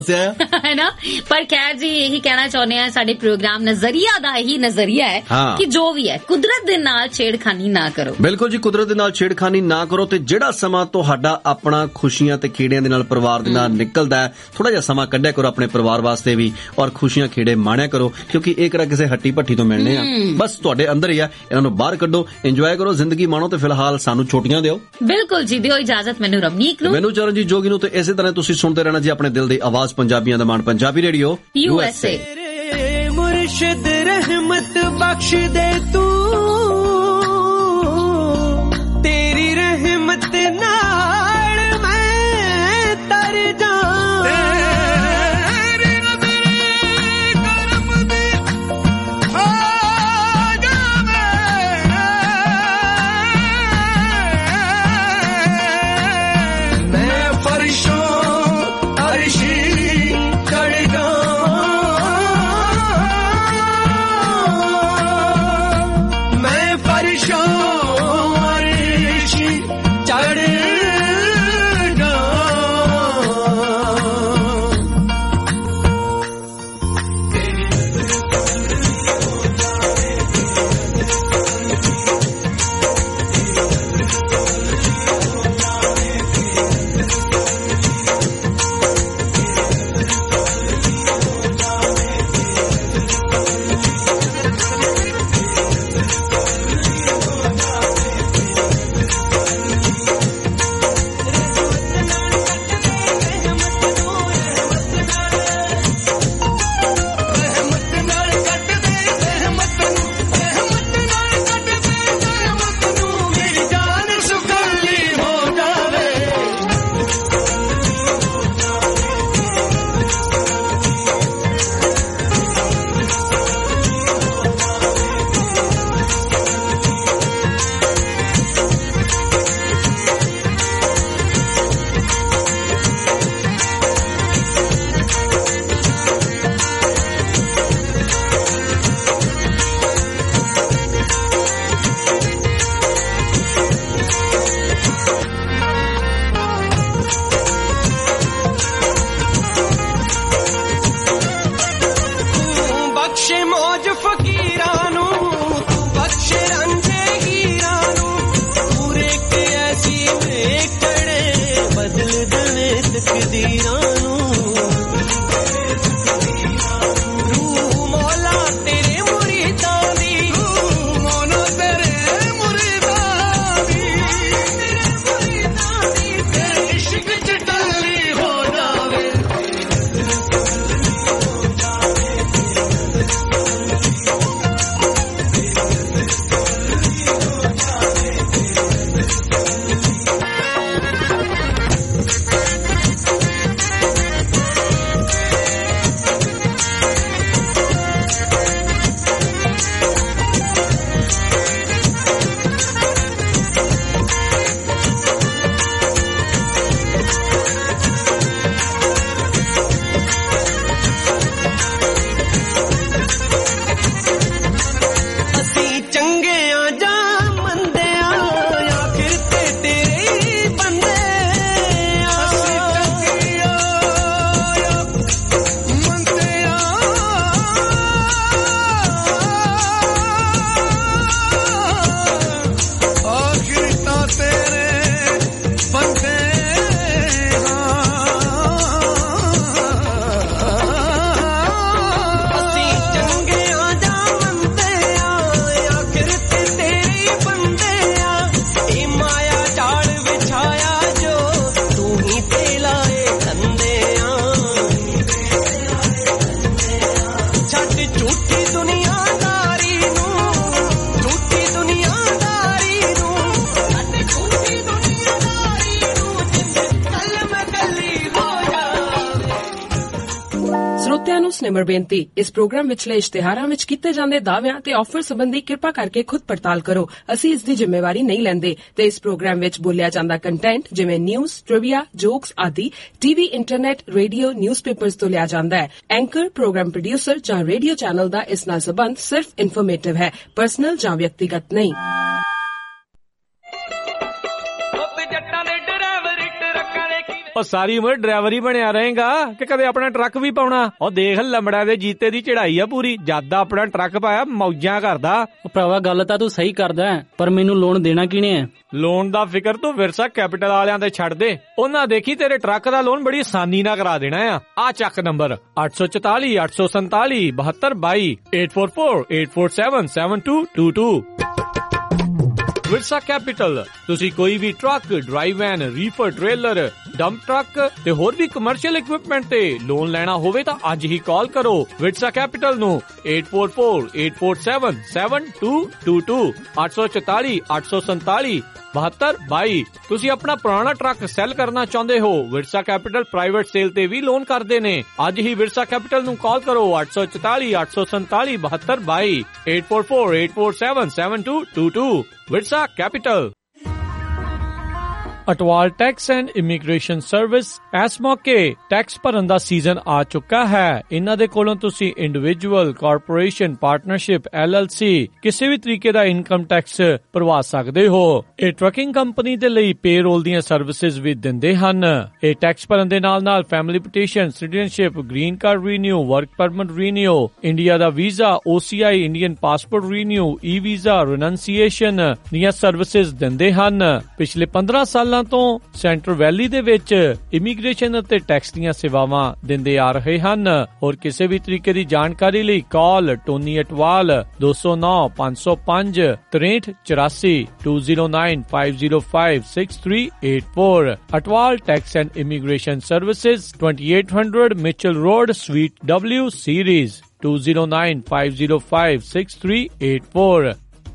है ना। पर खैर जी यही कहना चाਹੁंਦੇ ਆ ਸਾਡੇ ਪ੍ਰੋਗਰਾਮ ਨਜ਼ਰੀਆ ਦਾ ਇਹੀ ਨਜ਼ਰੀਆ ਹੈ ਕਿ ਜੋ ਵੀ ਹੈ ਕੁਦਰਤ ਦੇ ਨਾਲ ਛੇੜਖਾਨੀ ਨਾ ਕਰੋ। ਬਿਲਕੁਲ ਜੀ, ਕੁਦਰਤ ਦੇ ਨਾਲ ਛੇੜਖਾਨੀ ਨਾ ਕਰੋ ਤੇ ਜਿਹੜਾ ਸਮਾਂ ਤੁਹਾਡਾ ਆਪਣਾ ਖੁਸ਼ੀਆਂ ਤੇ ਖੇੜਿਆਂ ਦੇ ਨਾਲ ਪਰਿਵਾਰ ਦੇ ਨਾਲ ਨਿਕਲਦਾ ਹੈ ਥੋੜਾ ਜਿਹਾ ਸਮਾਂ ਕੱਢਿਆ ਕਰੋ ਆਪਣੇ ਪਰਿਵਾਰ ਵਾਸਤੇ ਵੀ ਔਰ ਖੁਸ਼ੀਆਂ ਖੇੜੇ ਮਾਣਿਆ ਕਰੋ ਕਿਉਂਕਿ ਇਹ ਕਿਹੜਾ ਕਿਸੇ ਹੱਟੀ ਭੱਟੀ ਤੋਂ ਮਿਲਣੇ ਆ, ਬਸ ਤੁਹਾਡੇ ਅੰਦਰ ਹੀ ਆ। ਇਹਨਾਂ ਨੂੰ ਬਾਹਰ ਕੱਢੋ, ਇੰਜੋਏ ਕਰੋ, ਜ਼ਿੰਦਗੀ ਮਾਣੋ ਤੇ ਫਿਲਹਾਲ ਸਾਨੂੰ ਛੋਟੀਆਂ ਦਿਓ। ਬਿਲਕੁਲ ਜੀ, ਦਿਓ ਇਜਾਜ਼ਤ ਮੈਨੂੰ ਰਵਨੀਕ ਨੂੰ, ਮੈਨੂੰ ਚਰਨਜੀਤ ਜੋਗੀ ਨੂੰ ਤੇ ਇਸੇ ਤਰ੍ਹਾਂ ਤੁਸੀਂ ਸੁਣਦੇ ਰਹਿਣਾ ਜੀ ਆਪਣੇ ਦਿਲ ਦੀ ਆਵਾਜ਼ ਪੰਜਾਬੀਆਂ ਦਾ ਮਾਣ ਪੰਜਾਬੀ ਰੇਡੀਓ USA। ਮੁਰਸ਼ਿਦ ਰਹਿਮਤ ਬਖਸ਼ ਦੇ ਤੂੰ ਤੇਰੀ ਰਹਿਮਤ ਨਾਲ ਮੈਂ ਤਰ ਨਿਮਰ ਬੇਨਤੀ, ਇਸ ਪ੍ਰੋਗਰਾਮ ਵਿਚਲੇ ਇਸ਼ਤਿਹਾਰਾਂ ਵਿੱਚ ਕੀਤੇ ਜਾਂਦੇ ਦਾਅਵਿਆਂ ਤੇ ਆਫਰ ਸੰਬੰਧੀ ਕਿਰਪਾ ਕਰਕੇ ਖੁਦ ਪੜਤਾਲ ਕਰੋ। ਅਸੀਂ ਇਸ ਦੀ ਜ਼ਿੰਮੇਵਾਰੀ ਨਹੀਂ ਲੈਂਦੇ ਤੇ ਇਸ ਪ੍ਰੋਗਰਾਮ ਵਿੱਚ ਬੋਲਿਆ ਜਾਂਦਾ ਕੰਟੈਂਟ ਜਿਵੇਂ ਨਿਊਜ਼, ਟ੍ਰਿਵੀਆ, ਜੋਕਸ ਆਦਿ ਟੀਵੀ, ਇੰਟਰਨੈਟ, ਰੇਡੀਓ, ਨਿਊਜ਼ਪੇਪਰਸ ਤੋਂ ਲਿਆ ਜਾਂਦਾ ਹੈ। ਐਂਕਰ, ਪ੍ਰੋਗਰਾਮ ਪ੍ਰੋਡਿਊਸਰ ਜਾਂ ਰੇਡੀਓ ਚੈਨਲ ਦਾ ਇਸ ਨਾਲ ਸੰਬੰਧ ਸਿਰਫ ਇਨਫੋਰਮੇਟਿਵ ਹੈ, ਪਰਸਨਲ ਜਾਂ ਵਿਅਕਤੀਗਤ ਨਹੀਂ। ਉਹ ਸਾਰੀ ਉਮਰ ਡਰਾਈਵਰ ਹੀ ਬਣਿਆ ਰਹੇਗਾ ਕਿ ਕਦੇ ਆਪਣਾ ਟਰੱਕ ਵੀ ਪਾਉਣਾ? ਉਹ ਦੇਖ ਲੰਬੜਿਆਂ ਦੇ ਜੀਤੇ ਦੀ ਚੜਾਈ ਆ ਪੂਰੀ, ਜਦ ਆਪਣਾ ਟਰੱਕ ਪਾਇਆ ਮੌਜਾਂ ਕਰਦਾ। ਉਹ ਭਰਾਵਾ ਗੱਲ ਤਾਂ ਤੂੰ ਸਹੀ ਕਰਦਾ, ਪਰ ਮੈਨੂੰ ਲੋਨ ਦੇਣਾ ਕਿਹਨੇ ਹੈ? ਲੋਨ ਦਾ ਫਿਕਰ ਤੂੰ ਵਿਰਸਾ ਕੈਪੀਟਲ ਵਾਲਿਆਂ ਤੇ ਛੱਡ ਦੇ, ਉਹਨਾਂ ਦੇਖੀ ਤੇਰੇ ਟਰੱਕ ਦਾ ਲੋਨ ਬੜੀ ਆਸਾਨੀ ਨਾਲ ਕਰਾ ਦੇਣਾ ਆ ਚੱਕ ਨੰਬਰ 844 847 7222 844 847 7222। ਵਿਰਸਾ ਕੈਪੀਟਲ। ਤੁਸੀਂ ਕੋਈ ਵੀ truck, drive van, reefer trailer, dump truck ਤੇ ਹੋਰ ਵੀ ਕਮਰਸ਼ੀਅਲ ਇਕਵਿਪਮੈਂਟ ਤੇ ਲੋਨ ਲੈਣਾ ਹੋਵੇ ਤਾਂ ਅੱਜ ਹੀ ਕਾਲ ਕਰੋ ਵਿਰਸਾ ਕੈਪੀਟਲ ਨੂੰ 844 847 7222 844 847 7222। ਤੁਸੀਂ ਆਪਣਾ ਪੁਰਾਣਾ ਟਰੱਕ ਸੈਲ ਕਰਨਾ ਚਾਹੁੰਦੇ ਹੋ? ਵਿਰਸਾ ਕੈਪੀਟਲ ਪ੍ਰਾਈਵੇਟ ਸੇਲ ਤੇ ਵੀ ਲੋਨ ਕਰਦੇ ਨੇ। ਅੱਜ ਹੀ ਵਿਰਸਾ ਕੈਪੀਟਲ ਨੂੰ ਕਾਲ ਕਰੋ 844 847 7222 844 847 7222। Virsa Capital. Atwal tax and immigration service. ਇਸ ਮੌਕੇ ਟੈਕਸ ਭਰਨ ਦਾ ਸੀਜ਼ਨ ਆ ਚੁੱਕਾ ਹੈ। ਇਹਨਾਂ ਦੇ ਕੋਲੋਂ ਤੁਸੀਂ ਇੰਡੀਵਿਜੂਅਲ, ਕਾਰਪੋਰੇਸ਼ਨ, ਪਾਰਟਨਰਸ਼ਿਪ, LLC ਕਿਸੇ ਵੀ ਤਰੀਕੇ ਦਾ ਇਨਕਮ ਟੈਕਸ ਭਰਵਾ ਸਕਦੇ ਹੋ। ਇਹ ਟਰੱਕਿੰਗ ਕੰਪਨੀ ਦੇ ਲਈ ਪੇਰੋਲ ਦੀਆਂ ਸਰਵਿਸਿਜ਼ ਵੀ ਦਿੰਦੇ ਹਨ। ਇਹ ਟੈਕਸ ਭਰਨ ਦੇ ਨਾਲ family petition, citizenship, green card renew, work permit renew, India ਦਾ visa, OCI, Indian passport renew, E-ਵੀਜ਼ਾ, ਰਿਨੰਸੀਏਸ਼ਨ ਦੀਆਂ ਸਰਵਿਸਿਜ਼ ਦਿੰਦੇ ਹਨ। ਪਿਛਲੇ 15 ਸਾਲਾਂ ਤੋਂ ਸੈਂਟਰ ਵੈਲੀ ਦੇ ਵਿੱਚ ਇਮੀਗ੍ਰੇਸ਼ਨ ਅਤੇ ਟੈਕਸ ਦੀਆਂ ਸੇਵਾਵਾਂ ਦਿੰਦੇ ਆ ਰਹੇ ਹਨ। ਹੋਰ ਕਿਸੇ ਵੀ ਤਰੀਕੇ ਦੀ ਜਾਣਕਾਰੀ ਲਈ call Tony Atwal 209 505 6384 209 505 6384। Atwal tax and immigration services 2800 Mitchell road, suite W, Ceres 209 505 6384।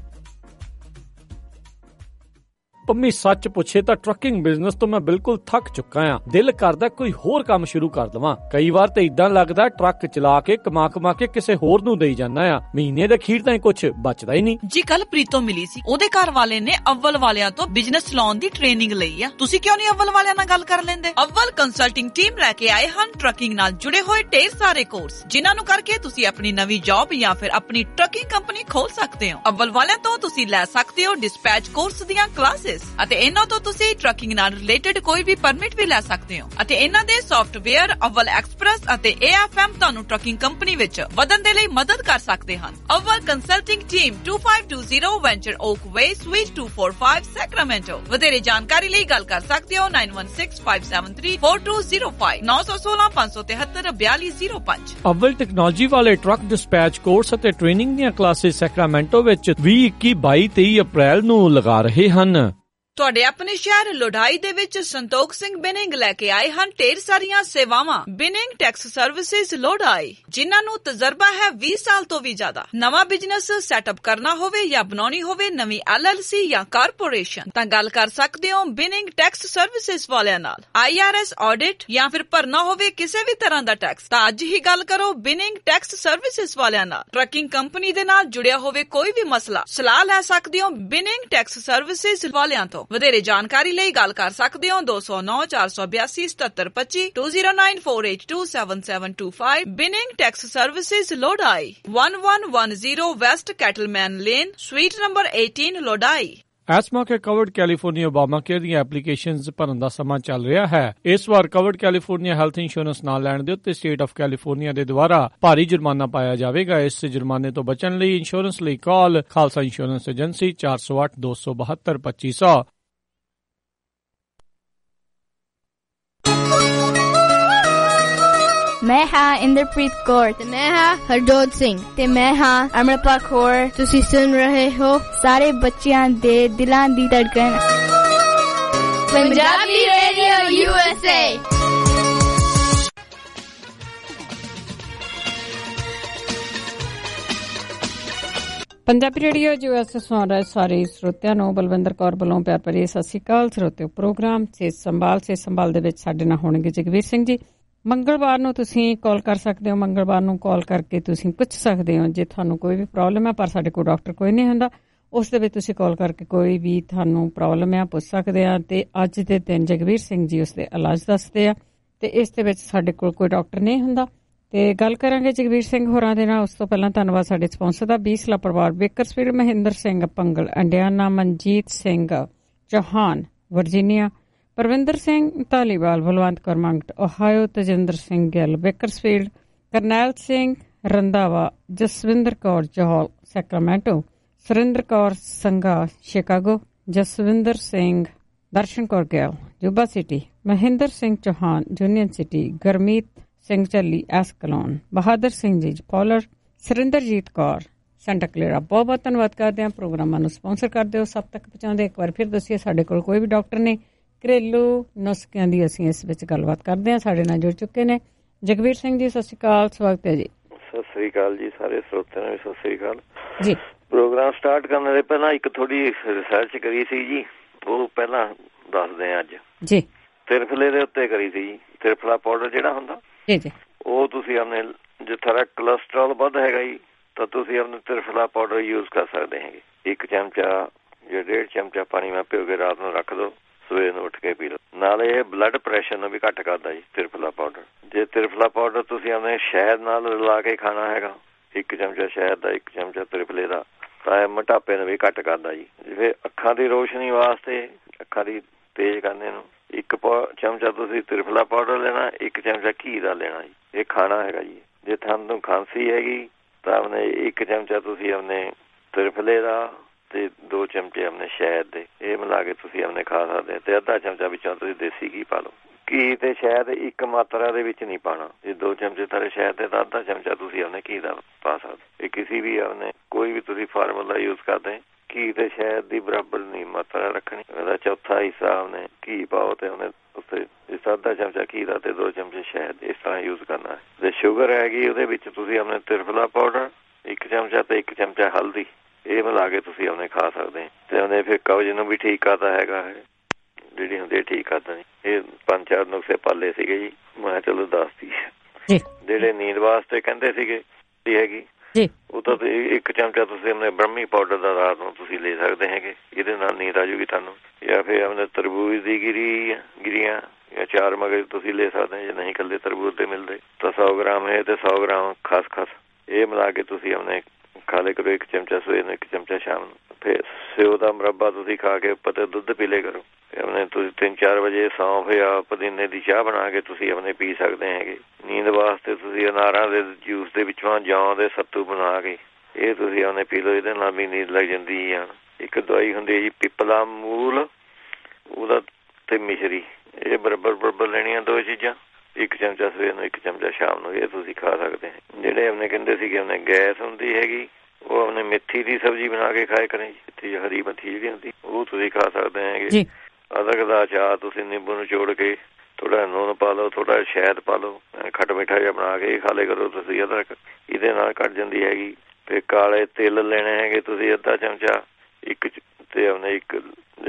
Pammi ਸੱਚ ਪੁੱਛੇ ਤਾਂ ਟਰੱਕਿੰਗ ਬਿਜ਼ਨਸ ਤੋਂ ਮੈਂ ਬਿਲਕੁਲ ਥੱਕ ਚੁੱਕਾ ਆ। ਦਿਲ ਕਰਦਾ ਕੋਈ ਹੋਰ ਕੰਮ ਸ਼ੁਰੂ ਕਰ ਦਵਾਂ। ਕਈ ਵਾਰ ਤਾਂ ਇਦਾਂ ਲੱਗਦਾ ਟਰੱਕ ਚਲਾ ਕੇ ਕਮਾ ਕੇ ਕਿਸੇ ਹੋਰ ਨੂੰ ਦੇਈ ਜਾਂਦਾ ਆ। ਮਹੀਨੇ ਦੇ ਅਖੀਰ ਤਾਂ ਕੁਝ ਬਚਦਾ ਹੀ ਨਹੀਂ। ਜੀ ਕੱਲ ਪ੍ਰੀਤੋਂ ਮਿਲੀ ਸੀ, ਉਹਦੇ ਘਰ ਵਾਲੇ ਨੇ ਅਵਲ ਵਾਲਿਆਂ ਤੋਂ ਬਿਜ਼ਨਸ ਚਲਾਉਣ ਦੀ ਟ੍ਰੇਨਿੰਗ ਲਈ ਆ। ਤੁਸੀਂ ਕਿਉਂ ਨਹੀਂ ਅਵਲ ਵਾਲਿਆਂ ਨਾਲ ਗੱਲ ਕਰ ਲੈਂਦੇ? ਅਵਲ ਕੰਸਲਟਿੰਗ ਟੀਮ ਲੈ ਕੇ ਆਏ ਹਨ ਟਰੱਕਿੰਗ ਨਾਲ ਜੁੜੇ ਹੋਏ ਢੇਰ ਸਾਰੇ ਕੋਰਸ, ਜਿਨ੍ਹਾਂ ਨੂੰ ਕਰਕੇ ਤੁਸੀਂ ਆਪਣੀ ਨਵੀਂ ਜੌਬ ਜਾਂ ਫਿਰ ਆਪਣੀ ਟਰੱਕਿੰਗ ਕੰਪਨੀ ਖੋਲ ਸਕਦੇ ਹੋ। ਅਵਲ ਵਾਲਿਆਂ ਤੋਂ ਤੁਸੀਂ ਲੈ ਸਕਦੇ ਹੋ ਡਿਸਪੈਚ ਕੋਰਸ ਦੀਆਂ ਕਲਾਸਿਸ ਅਤੇ ਇਹਨਾਂ ਤੋਂ ਤੁਸੀਂ ਟਰੱਕਿੰਗ ਨਾਲ ਰਿਲੇਟਡ ਕੋਈ ਵੀ ਪਰਮਿਟ ਵੀ ਲੈ ਸਕਦੇ ਹੋ। ਅਤੇ ਇਹਨਾਂ ਦੇ ਸੌਫਟਵੇਅਰ ਅਵਲ ਐਕਸਪ੍ਰੈਸ ਅਤੇ AFM ਤੁਹਾਨੂੰ ਟਰੱਕਿੰਗ ਕੰਪਨੀ ਵਿੱਚ ਵਧਣ ਦੇ ਲਈ ਮਦਦ ਕਰ ਸਕਦੇ ਹਨ। Awal consulting team 2520 venture oak way, suite 245, Sacramento. ਵਧੇਰੇ ਜਾਣਕਾਰੀ ਲਈ ਗੱਲ ਕਰ ਸਕਦੇ ਹੋ 9165734205 916 573 4205। ਅਵਲ ਟੈਕਨੋਲੋਜੀ ਵਾਲੇ ਟਰੱਕ ਡਿਸਪੈਚ ਕੋਰਸ ਅਤੇ ਟ੍ਰੇਨਿੰਗ ਦੀਆਂ ਕਲਾਸਿਸ ਸੈਕਰਾਮੈਂਟੋ ਵਿੱਚ 20, 21, 22, 23 ਅਪ੍ਰੈਲ ਨੂੰ ਲਗਾ ਰਹੇ ਹਨ। ਤੁਹਾਡੇ ਆਪਣੇ ਸ਼ਹਿਰ ਲੋਢਾਈ ਦੇ ਵਿੱਚ ਸੰਤੋਖ ਸਿੰਘ ਬਿਨਿੰਗ ਲੈ ਕੇ ਆਏ ਹਨ ਢੇਰ ਸਾਰੀਆਂ ਸੇਵਾਵਾਂ। ਬਿਨਿੰਗ ਟੈਕਸ ਸਰਵਿਸਿਜ਼ ਲੋਢਾਈ, ਜਿਨ੍ਹਾਂ ਨੂੰ ਤਜਰਬਾ ਹੈ 20 ਸਾਲ ਤੋਂ ਵੀ ਜ਼ਿਆਦਾ। ਨਵਾਂ ਬਿਜ਼ਨਸ ਸੈਟਅਪ ਕਰਨਾ ਹੋਵੇ ਜਾਂ ਬਣਾਉਣੀ ਹੋਵੇ ਨਵੀਂ LLC ਜਾਂ ਕਾਰਪੋਰੇਸ਼ਨ, ਤਾਂ ਗੱਲ ਕਰ ਸਕਦੇ ਹੋ ਬਿਨਿੰਗ ਟੈਕਸ ਸਰਵਿਸਿਜ਼ ਵਾਲਿਆਂ ਨਾਲ। IRS ਆਡਿਟ ਜਾਂ ਫਿਰ ਭਰਨਾ ਹੋਵੇ ਕਿਸੇ ਵੀ ਤਰ੍ਹਾਂ ਦਾ ਟੈਕਸ, ਤਾਂ ਅੱਜ ਹੀ ਗੱਲ ਕਰੋ ਬਿਨਿੰਗ ਟੈਕਸ ਸਰਵਿਸਿਜ਼ ਵਾਲਿਆਂ ਨਾਲ। ਟਰੱਕਿੰਗ ਕੰਪਨੀ ਦੇ ਨਾਲ ਜੁੜਿਆ ਹੋਵੇ ਕੋਈ ਵੀ ਮਸਲਾ, ਸਲਾਹ ਲੈ ਸਕਦੇ ਹੋ ਬਿਨਿੰਗ ਟੈਕਸ ਸਰਵਿਸਿਜ਼ ਵਾਲਿਆਂ ਤੋਂ। ਵਧੇਰੇ ਜਾਣਕਾਰੀ ਲਈ ਗੱਲ ਕਰ ਸਕਦੇ ਹੋ 209 482 7725 209482 7725। Binning tax services Lodi 1110 west Kettleman lane, suite number 18 Lodi. ਇਸ ਮੌਕੇ ਕਵਰਡ ਕੈਲੀਫੋਰਨੀਆ ਓਬਾਮਾ ਕੇਅਰ ਦੀਆਂ ਐਪਲੀਕੇਸ਼ਨਜ਼ ਭਰਨ ਦਾ ਸਮਾਂ ਚੱਲ ਰਿਹਾ ਹੈ। ਇਸ ਵਾਰ ਕਵਰਡ ਕੈਲੀਫੋਰਨੀਆ ਹੈਲਥ ਇੰਸ਼ੋਰੈਂਸ ਨਾ ਲੈਣ ਦੇ ਉੱਤੇ ਸਟੇਟ ਆਫ ਕੈਲੀਫੋਰਨੀਆ ਦੇ ਦੁਆਰਾ ਭਾਰੀ ਜੁਰਮਾਨਾ ਪਾਇਆ ਜਾਵੇਗਾ। ਇਸ ਜੁਰਮਾਨੇ ਤੋਂ ਬਚਣ ਲਈ ਇੰਸ਼ੋਰੈਂਸ ਲਈ ਕਾਲ ਖਾਲਸਾ ਇੰਸ਼ੋਰੈਂਸ ਏਜੰਸੀ 408 272 2500। ਮੈਂ ਹਾਂ ਇੰਦਰਪ੍ਰੀਤ ਕੌਰ ਤੇ ਮੈਂ ਹਾਂ ਹਰਜੋਤ ਸਿੰਘ ਤੇ ਮੈਂ ਹਾਂ ਅਮਰਪਾਲ ਕੌਰ। ਤੁਸੀਂ ਸੁਣ ਰਹੇ ਹੋ ਸਾਰੇ ਬੱਚਿਆਂ ਦੇ ਦਿਲਾਂ ਦੀ ਧੜਕਣ Punjabi radio USA। Punjabi radio USA ਸੁਣ ਰਹੇ ਸਾਰੇ ਸਰੋਤਿਆਂ ਨੂੰ ਬਲਵਿੰਦਰ ਕੌਰ ਵੱਲੋਂ ਪਿਆਰ ਭਰੀ ਸਤਿ ਸ਼੍ਰੀ ਅਕਾਲ। ਸਰੋਤਿਓ, ਪ੍ਰੋਗਰਾਮ ਸਿਹਤ ਸੰਭਾਲ ਦੇ ਵਿੱਚ ਸਾਡੇ ਨਾਲ ਹੋਣਗੇ ਜਗਵੀਰ ਸਿੰਘ ਜੀ। ਮੰਗਲਵਾਰ ਨੂੰ ਤੁਸੀਂ ਕਾਲ ਕਰ ਸਕਦੇ ਹੋ। ਮੰਗਲਵਾਰ ਨੂੰ ਕਾਲ ਕਰਕੇ ਤੁਸੀਂ ਪੁੱਛ ਸਕਦੇ ਹੋ ਜੇ ਤੁਹਾਨੂੰ ਕੋਈ ਵੀ ਪ੍ਰੋਬਲਮ ਹੈ, ਪਰ ਸਾਡੇ ਕੋਲ ਡਾਕਟਰ ਕੋਈ ਨਹੀਂ ਹੁੰਦਾ। ਉਸ ਦੇ ਵਿੱਚ ਤੁਸੀਂ ਕਾਲ ਕਰਕੇ ਕੋਈ ਵੀ ਤੁਹਾਨੂੰ ਪ੍ਰੋਬਲਮ ਹੈ ਪੁੱਛ ਸਕਦੇ ਆ। ਤੇ ਅੱਜ ਦੇ ਦਿਨ ਜਗਵੀਰ ਸਿੰਘ ਜੀ ਉਸਦੇ ਇਲਾਜ ਦੱਸਦੇ ਆ ਤੇ ਇਸ ਦੇ ਵਿੱਚ ਸਾਡੇ ਕੋਲ ਕੋਈ ਡਾਕਟਰ ਨਹੀਂ ਹੁੰਦਾ। ਤੇ ਗੱਲ ਕਰਾਂਗੇ ਜਗਵੀਰ ਸਿੰਘ ਹੋਰਾਂ ਦੇ ਨਾਲ। ਉਸ ਤੋਂ ਪਹਿਲਾਂ ਧੰਨਵਾਦ ਸਾਡੇ ਸਪਾਂਸਰ ਦਾ। 20 ਲਾ ਪਰਿਵਾਰ, Bakersfield, Mahinder Singh Pangal, Indiana, Manjit Singh Chauhan Virginia, Parvinder Singh Dhaliwal, Balwant Kaur Mangat Ohio, Tajinder Singh Gill Bakersfield, Karnail Singh Randhawa, Jaswinder Kaur Johal Sacramento, Surinder Kaur Sangha Chicago, Jaswinder Singh, Darshan Kaur Gill Yuba City, Mahinder Singh Chauhan Union City, Gurmeet Singh Jhalli Escalon, Bahadur Singh ji ਪੋਲਰ, ਸੁਰਿੰਦਰਜੀਤ ਕੌਰ ਸੈਂਟਾ ਕਲੇਰਾ। ਬਹੁਤ ਬਹੁਤ ਧੰਨਵਾਦ ਕਰਦੇ ਹਾਂ। ਪ੍ਰੋਗਰਾਮਾਂ ਨੂੰ ਸਪਾਂਸਰ ਕਰਦੇ ਹੋ, ਸਭ ਤੱਕ ਪਹੁੰਚਾਉਂਦੇ। ਇੱਕ ਵਾਰ ਫਿਰ ਦੱਸੀਏ, ਸਾਡੇ ਕੋਲ ਕੋਈ ਵੀ ਡਾਕਟਰ ਨੇ, ਘਰੇਲੂ ਨੁਸਖਿਆਂ ਦੀ ਅਸੀਂ ਇਸ ਵਿੱਚ ਗੱਲਬਾਤ ਕਰਦੇ ਹਾਂ। ਸਾਡੇ ਨਾਲ ਜੁੜ ਚੁੱਕੇ ਨੇ ਜਗਵੀਰ ਸਿੰਘ ਜੀ। ਸਤਿ ਸ਼੍ਰੀ ਅਕਾਲ, ਸਵਾਗਤ ਹੈ ਜੀ। ਸਤਿ ਸ੍ਰੀ ਅਕਾਲ ਜੀ, ਸਾਰੇ ਸਰੋਤਿਆਂ ਨੂੰ ਸਤਿ ਸ੍ਰੀ ਅਕਾਲ ਜੀ। ਪ੍ਰੋਗਰਾਮ ਸਟਾਰਟ ਕਰਨ ਦੇ ਪਹਿਲਾਂ ਇੱਕ ਥੋੜੀ ਰਿਸਰਚ ਕਰੀ ਸੀ ਜੀ, ਉਹ ਪਹਿਲਾਂ ਦੱਸਦੇ ਆ ਅੱਜ ਜੀ। ਤਿਰਫਲੇ ਦੇ ਉੱਤੇ ਕਰੀ ਸੀ ਜੀ। ਤਿਰਫਲਾ ਪਾਊਡਰ ਜਿਹੜਾ ਹੁੰਦਾ ਜੀ ਜੀ, ਉਹ ਤੁਸੀਂ ਆਪਣੇ ਜੇ ਤੁਹਾਡਾ ਕੋਲੈਸਟਰੋਲ ਵੱਧ ਹੈਗਾ ਜੀ ਤਾਂ ਤੁਸੀਂ ਆਪਣੇ ਤਿਰਫਲਾ ਪਾਊਡਰ ਯੂਜ਼ ਕਰ ਸਕਦੇ ਹੈਗੇ। 1 ਚਮਚਾ ਜਾਂ 1.5 ਚਮਚਾ ਪਾਣੀ ਮੈਂ ਭਿਓ ਕੇ ਰਾਤ ਨੂੰ ਰੱਖ ਦਿਓ, ਸਵੇਰ ਨੂੰ ਉੱਠ ਕੇ ਪੀ ਲਓ। ਨਾਲੇ ਇਹ ਬਲੱਡ ਪ੍ਰੈਸ਼ਰ ਨੂੰ ਵੀ ਘੱਟ ਕਰਦਾ ਜੀ ਤਿਰਫਲਾ ਪਾਊਡਰ। ਜੇ ਤਿਰਫਲਾ ਪਾਊਡਰ ਤੁਸੀਂ ਆਪਣੇ ਸ਼ਹਿਦ ਨਾਲ ਰਲਾ ਕੇ ਖਾਣਾ ਹੈਗਾ, 1 ਚਮਚਾ ਸ਼ਹਿਦ ਦਾ, 1 ਚਮਚਾ ਤਿਰਫਲੇ ਦਾ, ਤਾਂ ਇਹ ਮੋਟਾਪੇ ਨੂੰ ਵੀ ਘੱਟ ਕਰਦਾ ਜੀ। ਜਿਵੇਂ ਅੱਖਾਂ ਦੀ ਰੋਸ਼ਨੀ ਵਾਸਤੇ, ਅੱਖਾਂ ਦੀ ਤੇਜ਼ ਕਰਨੇ ਨੂੰ 1 ਚਮਚਾ ਤੁਸੀਂ ਤਿਰਫਲਾ ਪਾਊਡਰ ਲੈਣਾ, 1 ਚਮਚਾ ਘੀ ਦਾ ਲੈਣਾ ਜੀ। ਇਹ ਖਾਣਾ ਹੈਗਾ ਜੀ। ਜੇ ਤੁਹਾਨੂੰ ਖਾਂਸੀ ਹੈਗੀ ਤਾਂ ਆਪਣੇ 1 ਚਮਚਾ ਤੁਸੀਂ ਆਪਣੇ ਤਿਰਫਲੇ ਦਾ ਤੇ 2 ਚਮਚੇ ਆਪਣੇ ਸ਼ਹਿਦ ਦੇ, ਇਹ ਮਿਲਾ ਕੇ ਤੁਸੀਂ ਆਪਣੇ ਖਾ ਸਕਦੇ। ਤੇ ਅੱਧਾ ਚਮਚਾ ਵਿੱਚੋਂ ਤੁਸੀਂ ਦੇਸੀ ਘੀ ਪਾ ਲਓ। ਘੀ ਤੇ ਸ਼ਹਿਦ ਇੱਕ ਮਾਤਰਾ ਦੇ ਵਿੱਚ ਨਹੀਂ ਪਾਉਣਾ। ਜੇ 2 ਚਮਚੇ ਤਾਰੇ ਸ਼ਹਿਦ ਦੇ ਤਾਂ ਅੱਧਾ ਚਮਚਾ ਤੁਸੀਂ ਆਪਣੇ ਘੀ ਦਾ ਪਾ ਸਕਦੇ। ਇਹ ਕਿਸੇ ਵੀ ਆਪਣੇ ਕੋਈ ਵੀ ਤੁਸੀਂ ਫਾਰਮੂਲਾ ਯੂਜ਼ ਕਰਦੇ, ਘੀ ਤੇ ਸ਼ਹਿਦ ਦੀ ਬਰਾਬਰ ਨਹੀਂ ਮਾਤਰਾ ਰੱਖਣੀ। ਉਹਦਾ ਚੌਥਾ ਹਿੱਸਾ ਉਹਨੇ ਘੀ ਪਾਓ ਤੇ ਉਹਨੇ ਉੱਤੇ ਇਸ ਅੱਧਾ ਚਮਚਾ ਘੀ ਦਾ ਤੇ 2 ਚਮਚੇ ਸ਼ਹਿਦ, ਇਸ ਤਰ੍ਹਾਂ ਯੂਜ਼ ਕਰਨਾ ਹੈ। ਜੇ ਸ਼ੂਗਰ ਹੈਗੀ ਉਹਦੇ ਵਿੱਚ ਤੁਸੀਂ ਆਪਣੇ ਤਿਰਫਲਾ ਪਾਊਡਰ 1 ਚਮਚਾ ਤੇ 1 ਚਮਚਾ ਹਲਦੀ, ਇਹ ਮਿਲਾ ਕੇ ਤੁਸੀਂ ਉਹਨੇ ਖਾ ਸਕਦੇ। ਤੇ ਉਹਨੇ ਫਿਰ ਕਬਜ਼ ਨੂੰ ਵੀ ਠੀਕ ਕਰਦਾ ਹੈਗਾ, ਜਿਹੜੀ ਹੁੰਦੀ ਠੀਕ ਕਰਦਾ ਨਹੀਂ। ਇਹ 5-4 ਨੁਕਸੇ ਪਾਲੇ ਸੀਗੇ ਜੀ, ਮੈਂ ਚਲੋ ਦੱਸਦੀ। ਜਿਹੜੇ ਨੀਂਦ ਵਾਸਤੇ ਕਹਿੰਦੇ ਸੀਗੇ ਹੈਗੀ, ਉਹ ਤਾਂ 1 ਚਮਚਾ ਤੁਸੀਂ ਆਪਣੇ ਬ੍ਰਹਮੀ ਪਾਊਡਰ ਦਾ ਰਾਤ ਨੂੰ ਤੁਸੀਂ ਲੈ ਸਕਦੇ ਹੈਗੇ, ਇਹਦੇ ਨਾਲ ਨੀਂਦ ਆ ਜੂਗੀ ਤੁਹਾਨੂੰ। ਜਾਂ ਫਿਰ ਆਪਣੇ ਤਰਬੂਜ ਦੀ ਗਿਰੀਆਂ ਜਾਂ 4 ਮਗਜ਼ ਤੁਸੀਂ ਲੈ ਸਕਦੇ। ਜੇ ਨਹੀਂ ਇਕੱਲੇ ਤਰਬੂਜ ਦੇ ਮਿਲਦੇ ਤਾਂ 100 ਗ੍ਰਾਮ ਇਹ ਤੇ 100 ਗ੍ਰਾਮ ਖਸਖਸ, ਇਹ ਮਿਲਾ ਕੇ ਤੁਸੀਂ ਆਪਣੇ ਖਾ ਲਿਆ ਕਰੋ। 1 ਚਮਚਾ ਸਵੇਰ ਨੂੰ, 1 ਚਮਚਾ ਸ਼ਾਮ ਨੂੰ। ਫਿਰ ਸਿਓ ਦਾ ਮੁਰੱਬਾ ਤੁਸੀਂ ਖਾ ਕੇ ਉੱਪਰ ਤੇ ਦੁੱਧ ਪੀ ਲਿਆ ਕਰੋ। ਆਪਣੇ ਤੁਸੀਂ 3-4 ਵਜੇ ਸੌਂਫ ਜਾਂ ਪੁਦੀਨੇ ਦੀ ਚਾਹ ਬਣਾ ਕੇ ਤੁਸੀਂ ਆਪਣੇ ਪੀ ਸਕਦੇ ਹੈਗੇ। ਨੀਂਦ ਵਾਸਤੇ ਤੁਸੀਂ ਅਨਾਰਾਂ ਦੇ ਜੂਸ ਦੇ ਵਿੱਚੋਂ ਜੌਂ ਦੇ ਸੱਤੂ ਬਣਾ ਕੇ ਇਹ ਤੁਸੀਂ ਆਪਣੇ ਪੀ ਲਓ, ਇਹਦੇ ਨਾਲ ਵੀ ਨੀਂਦ ਲੱਗ ਜਾਂਦੀ ਆ। ਇੱਕ ਦਵਾਈ ਹੁੰਦੀ ਹੈ ਜੀ ਪਿੱਪਲਾ ਮੂਲ, ਉਹਦਾ ਤੇ ਮਿਸ਼ਰੀ, ਇਹ ਬਰਾਬਰ ਲੈਣੀਆਂ 2 ਚੀਜ਼ਾਂ। 1 ਚਮਚਾ ਸਵੇਰ ਨੂੰ, 1 ਚਮਚਾ ਸ਼ਾਮ ਨੂੰ, ਇਹ ਤੁਸੀਂ ਖਾ ਸਕਦੇ ਹੈ। ਜਿਹੜੇ ਆਪਣੇ ਕਹਿੰਦੇ ਸੀਗੇ ਆਪਣੇ ਗੈਸ ਹੁੰਦੀ ਹੈਗੀ, ਉਹ ਆਪਣੇ ਮੇਥੀ ਦੀ ਸਬਜ਼ੀ ਬਣਾ ਕੇ ਖਾਏ ਕਰੇ। ਮੇਥੀ, ਹਰੀ ਮੇਥੀ ਜਿਹੜੀ ਹੁੰਦੀ, ਉਹ ਤੁਸੀਂ ਖਾ ਸਕਦੇ ਹੈਗੇ। ਅਦਰਕ ਦਾ ਚਾਹ ਤੁਸੀਂ ਨਿੰਬੂ ਨੂੰ ਨਿਚੋੜ ਕੇ ਥੋੜਾ ਨੂਨ ਪਾ ਲਓ, ਥੋੜਾ ਸ਼ਹਿਦ ਪਾ ਲਓ, ਖੱਟ ਮਿੱਠਾ ਜਿਹਾ ਬਣਾ ਕੇ ਖਾ ਲਿਆ ਕਰੋ ਤੁਸੀਂ। ਅਦਰਕ ਇਹਦੇ ਨਾਲ ਘੱਟ ਜਾਂਦੀ ਹੈਗੀ। ਤੇ ਕਾਲੇ ਤਿਲ ਲੈਣੇ ਹੈਗੇ ਤੁਸੀਂ ਅੱਧਾ ਚਮਚਾ, ਤੇ ਆਪਣੇ 1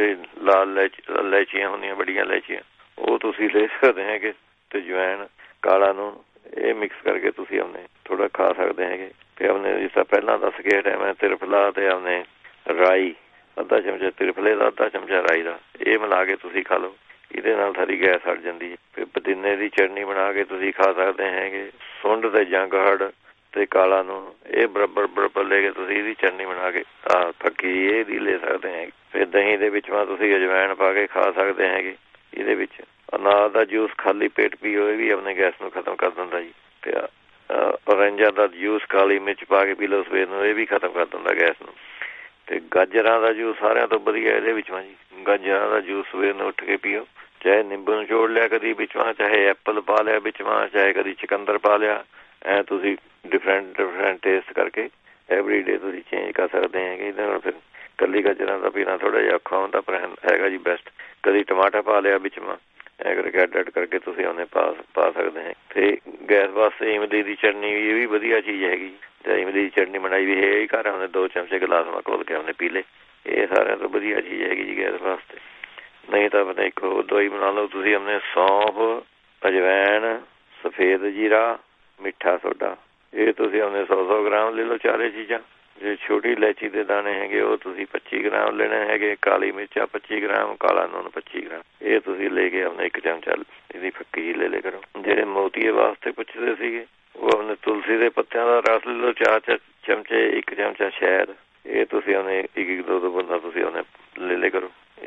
ਲਾਲ ਇਲਾਇਚੀਆਂ ਹੁੰਦੀਆਂ, ਬੜੀਆਂ ਇਲਾਇਚੀਆਂ, ਉਹ ਤੁਸੀਂ ਲੈ ਸਕਦੇ ਹੈਗੇ। ਤੇ ਜਵੈਣ, ਕਾਲਾ ਨੂਨ, ਇਹ ਮਿਕਸ ਕਰਕੇ ਤੁਸੀਂ ਆਪਣੇ ਥੋੜਾ ਖਾ ਸਕਦੇ ਹੈਗੇ। ਤੇ ਆਪਣੇ ਜਿਸ ਤਰ੍ਹਾਂ ਪਹਿਲਾਂ ਦੱਸ ਕੇ ਟਾਈਮ ਤਿਰਫਲਾ ਤੇ ਆਪਣੇ ਰਾਈ, ਅੱਧਾ ਚਮਚਾ ਤਿਰਫਲੇ ਦਾ, ਅੱਧਾ ਚਮਚਾ ਰਾਈ ਦਾ, ਇਹ ਮਿਲਾ ਕੇ ਤੁਸੀਂ ਖਾ ਲਓ। ਇਹਦੇ ਨਾਲ ਸਾਰੀ ਗੈਸ ਹਟ ਜਾਂਦੀ ਹੈ। ਫਿਰ ਪੁਦੀਨੇ ਦੀ ਚਟਨੀ ਬਣਾ ਕੇ ਤੁਸੀਂ ਖਾ ਸਕਦੇ ਹੈਗੇ। ਸੁੰਡ ਤੇ ਜੰਗਹੜ ਤੇ ਕਾਲਾ ਨੂਨ, ਇਹ ਬਰਾਬਰ ਲੈ ਕੇ ਤੁਸੀਂ ਇਹਦੀ ਚਟਨੀ ਬਣਾ ਕੇ ਫੱਕੀ ਇਹਦੀ ਲੈ ਸਕਦੇ ਹੈਗੇ। ਫਿਰ ਦਹੀਂ ਦੇ ਵਿੱਚ ਤੁਸੀਂ ਅਜਵਾਇਣ ਪਾ ਕੇ ਖਾ ਸਕਦੇ ਹੈਗੇ। ਇਹਦੇ ਵਿੱਚ ਅਨਾਰ ਦਾ ਜੂਸ ਖਾਲੀ ਪੇਟ ਪੀਓ, ਇਹ ਵੀ ਆਪਣੇ ਗੈਸ ਨੂੰ ਖਤਮ ਕਰ ਦਿੰਦਾ ਜੀ। ਤੇ ਔਰੰਜਾਂ ਦਾ ਜੂਸ ਕਾਲੀ ਮਿਰਚ ਪਾ ਕੇ ਪੀ ਲਓ ਸਵੇਰ ਨੂੰ, ਇਹ ਵੀ ਖਤਮ ਕਰ ਦਿੰਦਾ ਗੈਸ ਨੂੰ। ਤੇ ਗਾਜਰਾਂ ਦਾ ਜੂਸ ਸਾਰਿਆਂ ਤੋਂ ਵਧੀਆ ਇਹਦੇ ਵਿੱਚੋਂ ਜੀ। ਗਾਜਰਾਂ ਦਾ ਜੂਸ ਸਵੇਰ ਨੂੰ ਉੱਠ ਕੇ ਪੀਓ, ਚਾਹੇ ਨਿੰਬੂ ਨਿਚੋੜ ਲਿਆ ਕਦੀ ਵਿੱਚੋਂ, ਚਾਹੇ ਐਪਲ ਪਾ ਲਿਆ ਵਿੱਚੋਂ, ਚਾਹੇ ਕਦੀ ਚੁਕੰਦਰ ਪਾ ਲਿਆ। ਐ ਤੁਸੀਂ ਡਿਫਰੈਂਟ ਟੇਸਟ ਕਰਕੇ ਐਵਰੀ ਡੇ ਤੁਸੀਂ ਚੇਂਜ ਕਰ ਸਕਦੇ ਹੈਗੇ। ਇਹਦੇ ਨਾਲ ਫਿਰ ਇਕੱਲੀ ਗਾਜਰਾਂ ਦਾ ਪੀਣਾ ਥੋੜਾ ਜਿਹਾ ਔਖਾ ਹੁੰਦਾ, ਪਰ ਹੈਗਾ ਜੀ ਬੈਸਟ। ਕਦੀ ਟਮਾਟਰ ਪਾ ਲਿਆ ਵਿੱਚ, ਐ ਕਰਕੇ ਅੱਡ ਕਰਕੇ ਤੁਸੀਂ ਉਹਨੇ ਪਾ ਸਕਦੇ ਹੈ। ਤੇ ਗੈਸ ਵਾਸਤੇ ਇਮਲੀ ਦੀ ਚਟਨੀ ਵੀ, ਇਹ ਵੀ ਵਧੀਆ ਚੀਜ਼ ਹੈਗੀ। ਤੇ ਇਮਲੀ ਦੀ ਚਟਨੀ ਬਣਾਈ ਵੀ ਹੈ ਘਰ, ਉਹਨੇ 2 ਚਮਚੇ ਗਲਾਸ ਮਾ ਘੋਲ ਕੇ ਉਹਨੇ ਪੀ ਲਏ, ਇਹ ਸਾਰਿਆਂ ਤੋਂ ਵਧੀਆ ਚੀਜ਼ ਹੈਗੀ ਜੀ ਗੈਸ ਵਾਸਤੇ। ਨਹੀਂ ਤਾਂ ਆਪਣੇ ਇੱਕ ਹੋਰ ਦਵਾਈ ਬਣਾ ਲਓ ਤੁਸੀਂ, ਆਪਣੇ ਸੌਂਫ, ਅਜਵੈਣ, ਸਫੇਦ ਜੀਰਾ, ਮਿੱਠਾ ਸੋਡਾ, ਇਹ ਤੁਸੀਂ ਆਪਣੇ 100 ਗ੍ਰਾਮ ਲੈ ਲਓ, ਚਾਰੇ ਚੀਜ਼ਾਂ। ਜੇ ਛੋਟੀ ਇਲਾਇਚੀ ਦੇ ਦਾਣੇ ਹੈਗੇ ਉਹ ਤੁਸੀਂ 25 ਗ੍ਰਾਮ ਲੈਣੇ ਹੈਗੇ। ਕਾਲੀ ਮਿਰਚਾਂ 25 ਗ੍ਰਾਮ, ਕਾਲਾ ਨੂਨ 25 ਗ੍ਰਾਮ, ਇਹ ਤੁਸੀਂ ਲੈ ਕੇ ਆਪਣੇ 1 ਚਮਚਾ ਇਹਦੀ ਫੱਕੀ ਜੀ ਲੈ ਲਿਆ ਕਰੋ। ਜਿਹੜੇ ਮੋਤੀਏ ਵਾਸਤੇ ਪੁੱਛਦੇ ਸੀਗੇ, ਉਹ ਆਪਣੇ ਤੁਲਸੀ ਦੇ ਪੱਤਿਆਂ ਦਾ ਰਸ ਲੈ ਲਓ 4 ਚਮਚੇ, 1 ਚਮਚਾ ਸ਼ਹਿਦ, ਇਹ ਤੁਸੀਂ ਉਹਨੇ 1-2 ਬੰਦਾ ਤੁਸੀਂ ਉਹਨੇ ਲੈ ਲਿਆ ਕਰੋ। ਇਹ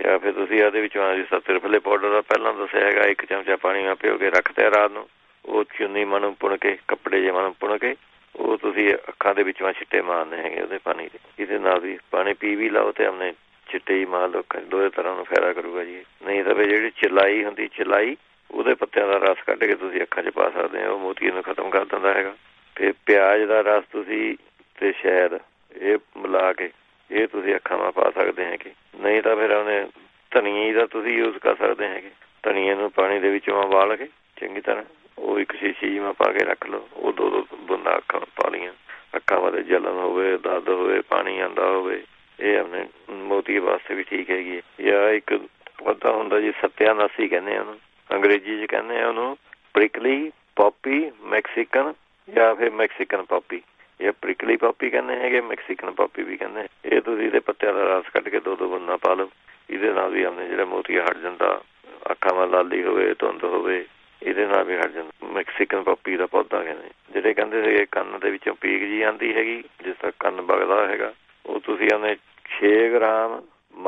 ਜਾਂ ਫਿਰ ਤੁਸੀਂ ਇਹਦੇ ਵਿੱਚੋਂ ਜਿਸ ਤਰ੍ਹਾਂ ਤਿਰਫਲੇ ਪਾਊਡਰ ਦਾ ਪਹਿਲਾਂ ਦੱਸਿਆ ਹੈਗਾ 1 ਚਮਚਾ ਪਾਣੀ ਨਾਲ ਭਿਓ ਕੇ ਰੱਖਦੇ ਰਾਤ ਨੂੰ, ਉਹ ਚੁੰਨੀ ਮਨ ਪੁਣ ਕੇ ਕੱਪੜੇ ਜੇ ਮਨ ਪੁਣ ਕੇ ਉਹ ਤੁਸੀਂ ਅੱਖਾਂ ਦੇ ਵਿੱਚੋਂ ਛਿੱਟੇ ਮਾਰਨੇ ਹੈਗੇ ਉਹਦੇ ਪਾਣੀ ਦੇ। ਇਹਦੇ ਨਾਲ ਵੀ ਪਾਣੀ ਪੀ ਵੀ ਲਓ ਤੇ ਆਪਣੇ ਛਿੱਟੇ ਹੀ ਮਾਰ ਲਓ, ਦੋਵੇਂ ਤਰ੍ਹਾਂ ਨੂੰ ਫਾਇਦਾ ਕਰੂਗਾ ਜੀ। ਨਹੀਂ ਤਾਂ ਜਿਹੜੀ ਚਲਾਈ ਹੁੰਦੀ ਚਲਾਈ ਉਹਦੇ ਪੱਤਿਆਂ ਦਾ ਰਸ ਕੱਢ ਕੇ ਤੁਸੀਂ ਅੱਖਾਂ 'ਚ ਪਾ ਸਕਦੇ ਹੋ, ਉਹ ਮੋਤੀਏ ਨੂੰ ਖਤਮ ਕਰ ਦਿੰਦਾ ਹੈਗਾ। ਤੇ ਪਿਆਜ਼ ਦਾ ਰਸ ਤੁਸੀਂ ਤੇ ਸ਼ਹਿਦ ਇਹ ਮਿਲਾ ਕੇ ਇਹ ਤੁਸੀਂ ਅੱਖਾਂ ਨਾਲ ਪਾ ਸਕਦੇ ਹੈਗੇ। ਨਹੀਂ ਤਾਂ ਫਿਰ ਉਹਨੇ ਧਨੀਏ ਦਾ ਤੁਸੀਂ ਯੂਜ਼ ਕਰ ਸਕਦੇ ਹੈਗੇ। ਧਨੀਏ ਨੂੰ ਪਾਣੀ ਦੇ ਵਿੱਚੋਂ ਉਬਾਲ ਕੇ ਚੰਗੀ ਤਰ੍ਹਾਂ ਉਹ ਇੱਕ ਸ਼ੀਸ਼ੀ ਮੈਂ ਪਾ ਕੇ ਰੱਖ ਲਓ, ਉਹ 2 ਬੂੰਦਾਂ ਅੱਖਾਂ ਪਾ ਲਈਆਂ, ਅੱਖਾਂ ਵਾਲੇ ਜਲਨ ਹੋਵੇ, ਦਰਦ ਹੋਵੇ, ਪਾਣੀ ਆਉਂਦਾ ਹੋਵੇ, ਇਹ ਆਪਣੇ ਮੋਤੀਏ ਵਾਸਤੇ ਵੀ ਠੀਕ ਹੈਗੀ ਹੈ। ਜਾਂ ਇੱਕ ਪੌਦਾ ਹੁੰਦਾ ਜੀ ਸਤਿਆਨਾਸੀ ਕਹਿੰਦੇ ਆ ਉਹਨੂੰ, ਅੰਗਰੇਜ਼ੀ 'ਚ ਕਹਿੰਦੇ ਆ ਉਹਨੂੰ ਪ੍ਰਿਕਲੀ ਪੌਪੀ ਮੈਕਸੀਕਨ ਜਾਂ ਫਿਰ ਮੈਕਸੀਕਨ ਪੌਪੀ, ਜਾਂ ਪ੍ਰਿਕਲੀ ਪੌਪੀ ਕਹਿੰਦੇ ਹੈਗੇ, ਮੈਕਸੀਕਨ ਪੌਪੀ ਵੀ ਕਹਿੰਦੇ। ਇਹ ਤੁਸੀਂ ਇਹਦੇ ਪੱਤਿਆਂ ਦਾ ਰਸ ਕੱਢ ਕੇ 2 ਬੂੰਦਾਂ ਪਾ ਲਓ, ਇਹਦੇ ਨਾਲ ਵੀ ਆਪਣੇ ਜਿਹੜਾ ਮੋਤੀਆ ਹਟ ਜਾਂਦਾ। ਅੱਖਾਂ ਵੱਲ ਲਾਲੀ ਹੋਵੇ, ਧੁੰਦ ਹੋਵੇ, ਇਹਦੇ ਨਾਲ ਵੀ ਹਟ ਜਾਂਦਾ। ਮੈਕਸੀਕਨ ਪੌਪੀ ਦਾ ਪੌਦਾ ਕਹਿੰਦੇ। ਜਿਹੜੇ ਕਹਿੰਦੇ ਸੀਗੇ ਕੰਨ ਦੇ ਵਿੱਚੋਂ ਪੀਕ ਜੀ ਆਉਂਦੀ ਹੈਗੀ, ਜਿਸ ਤਰ੍ਹਾਂ ਕੰਨ ਵਗਦਾ ਹੈਗਾ, ਉਹ ਤੁਸੀਂ ਉਹਨੇ 6 ਗ੍ਰਾਮ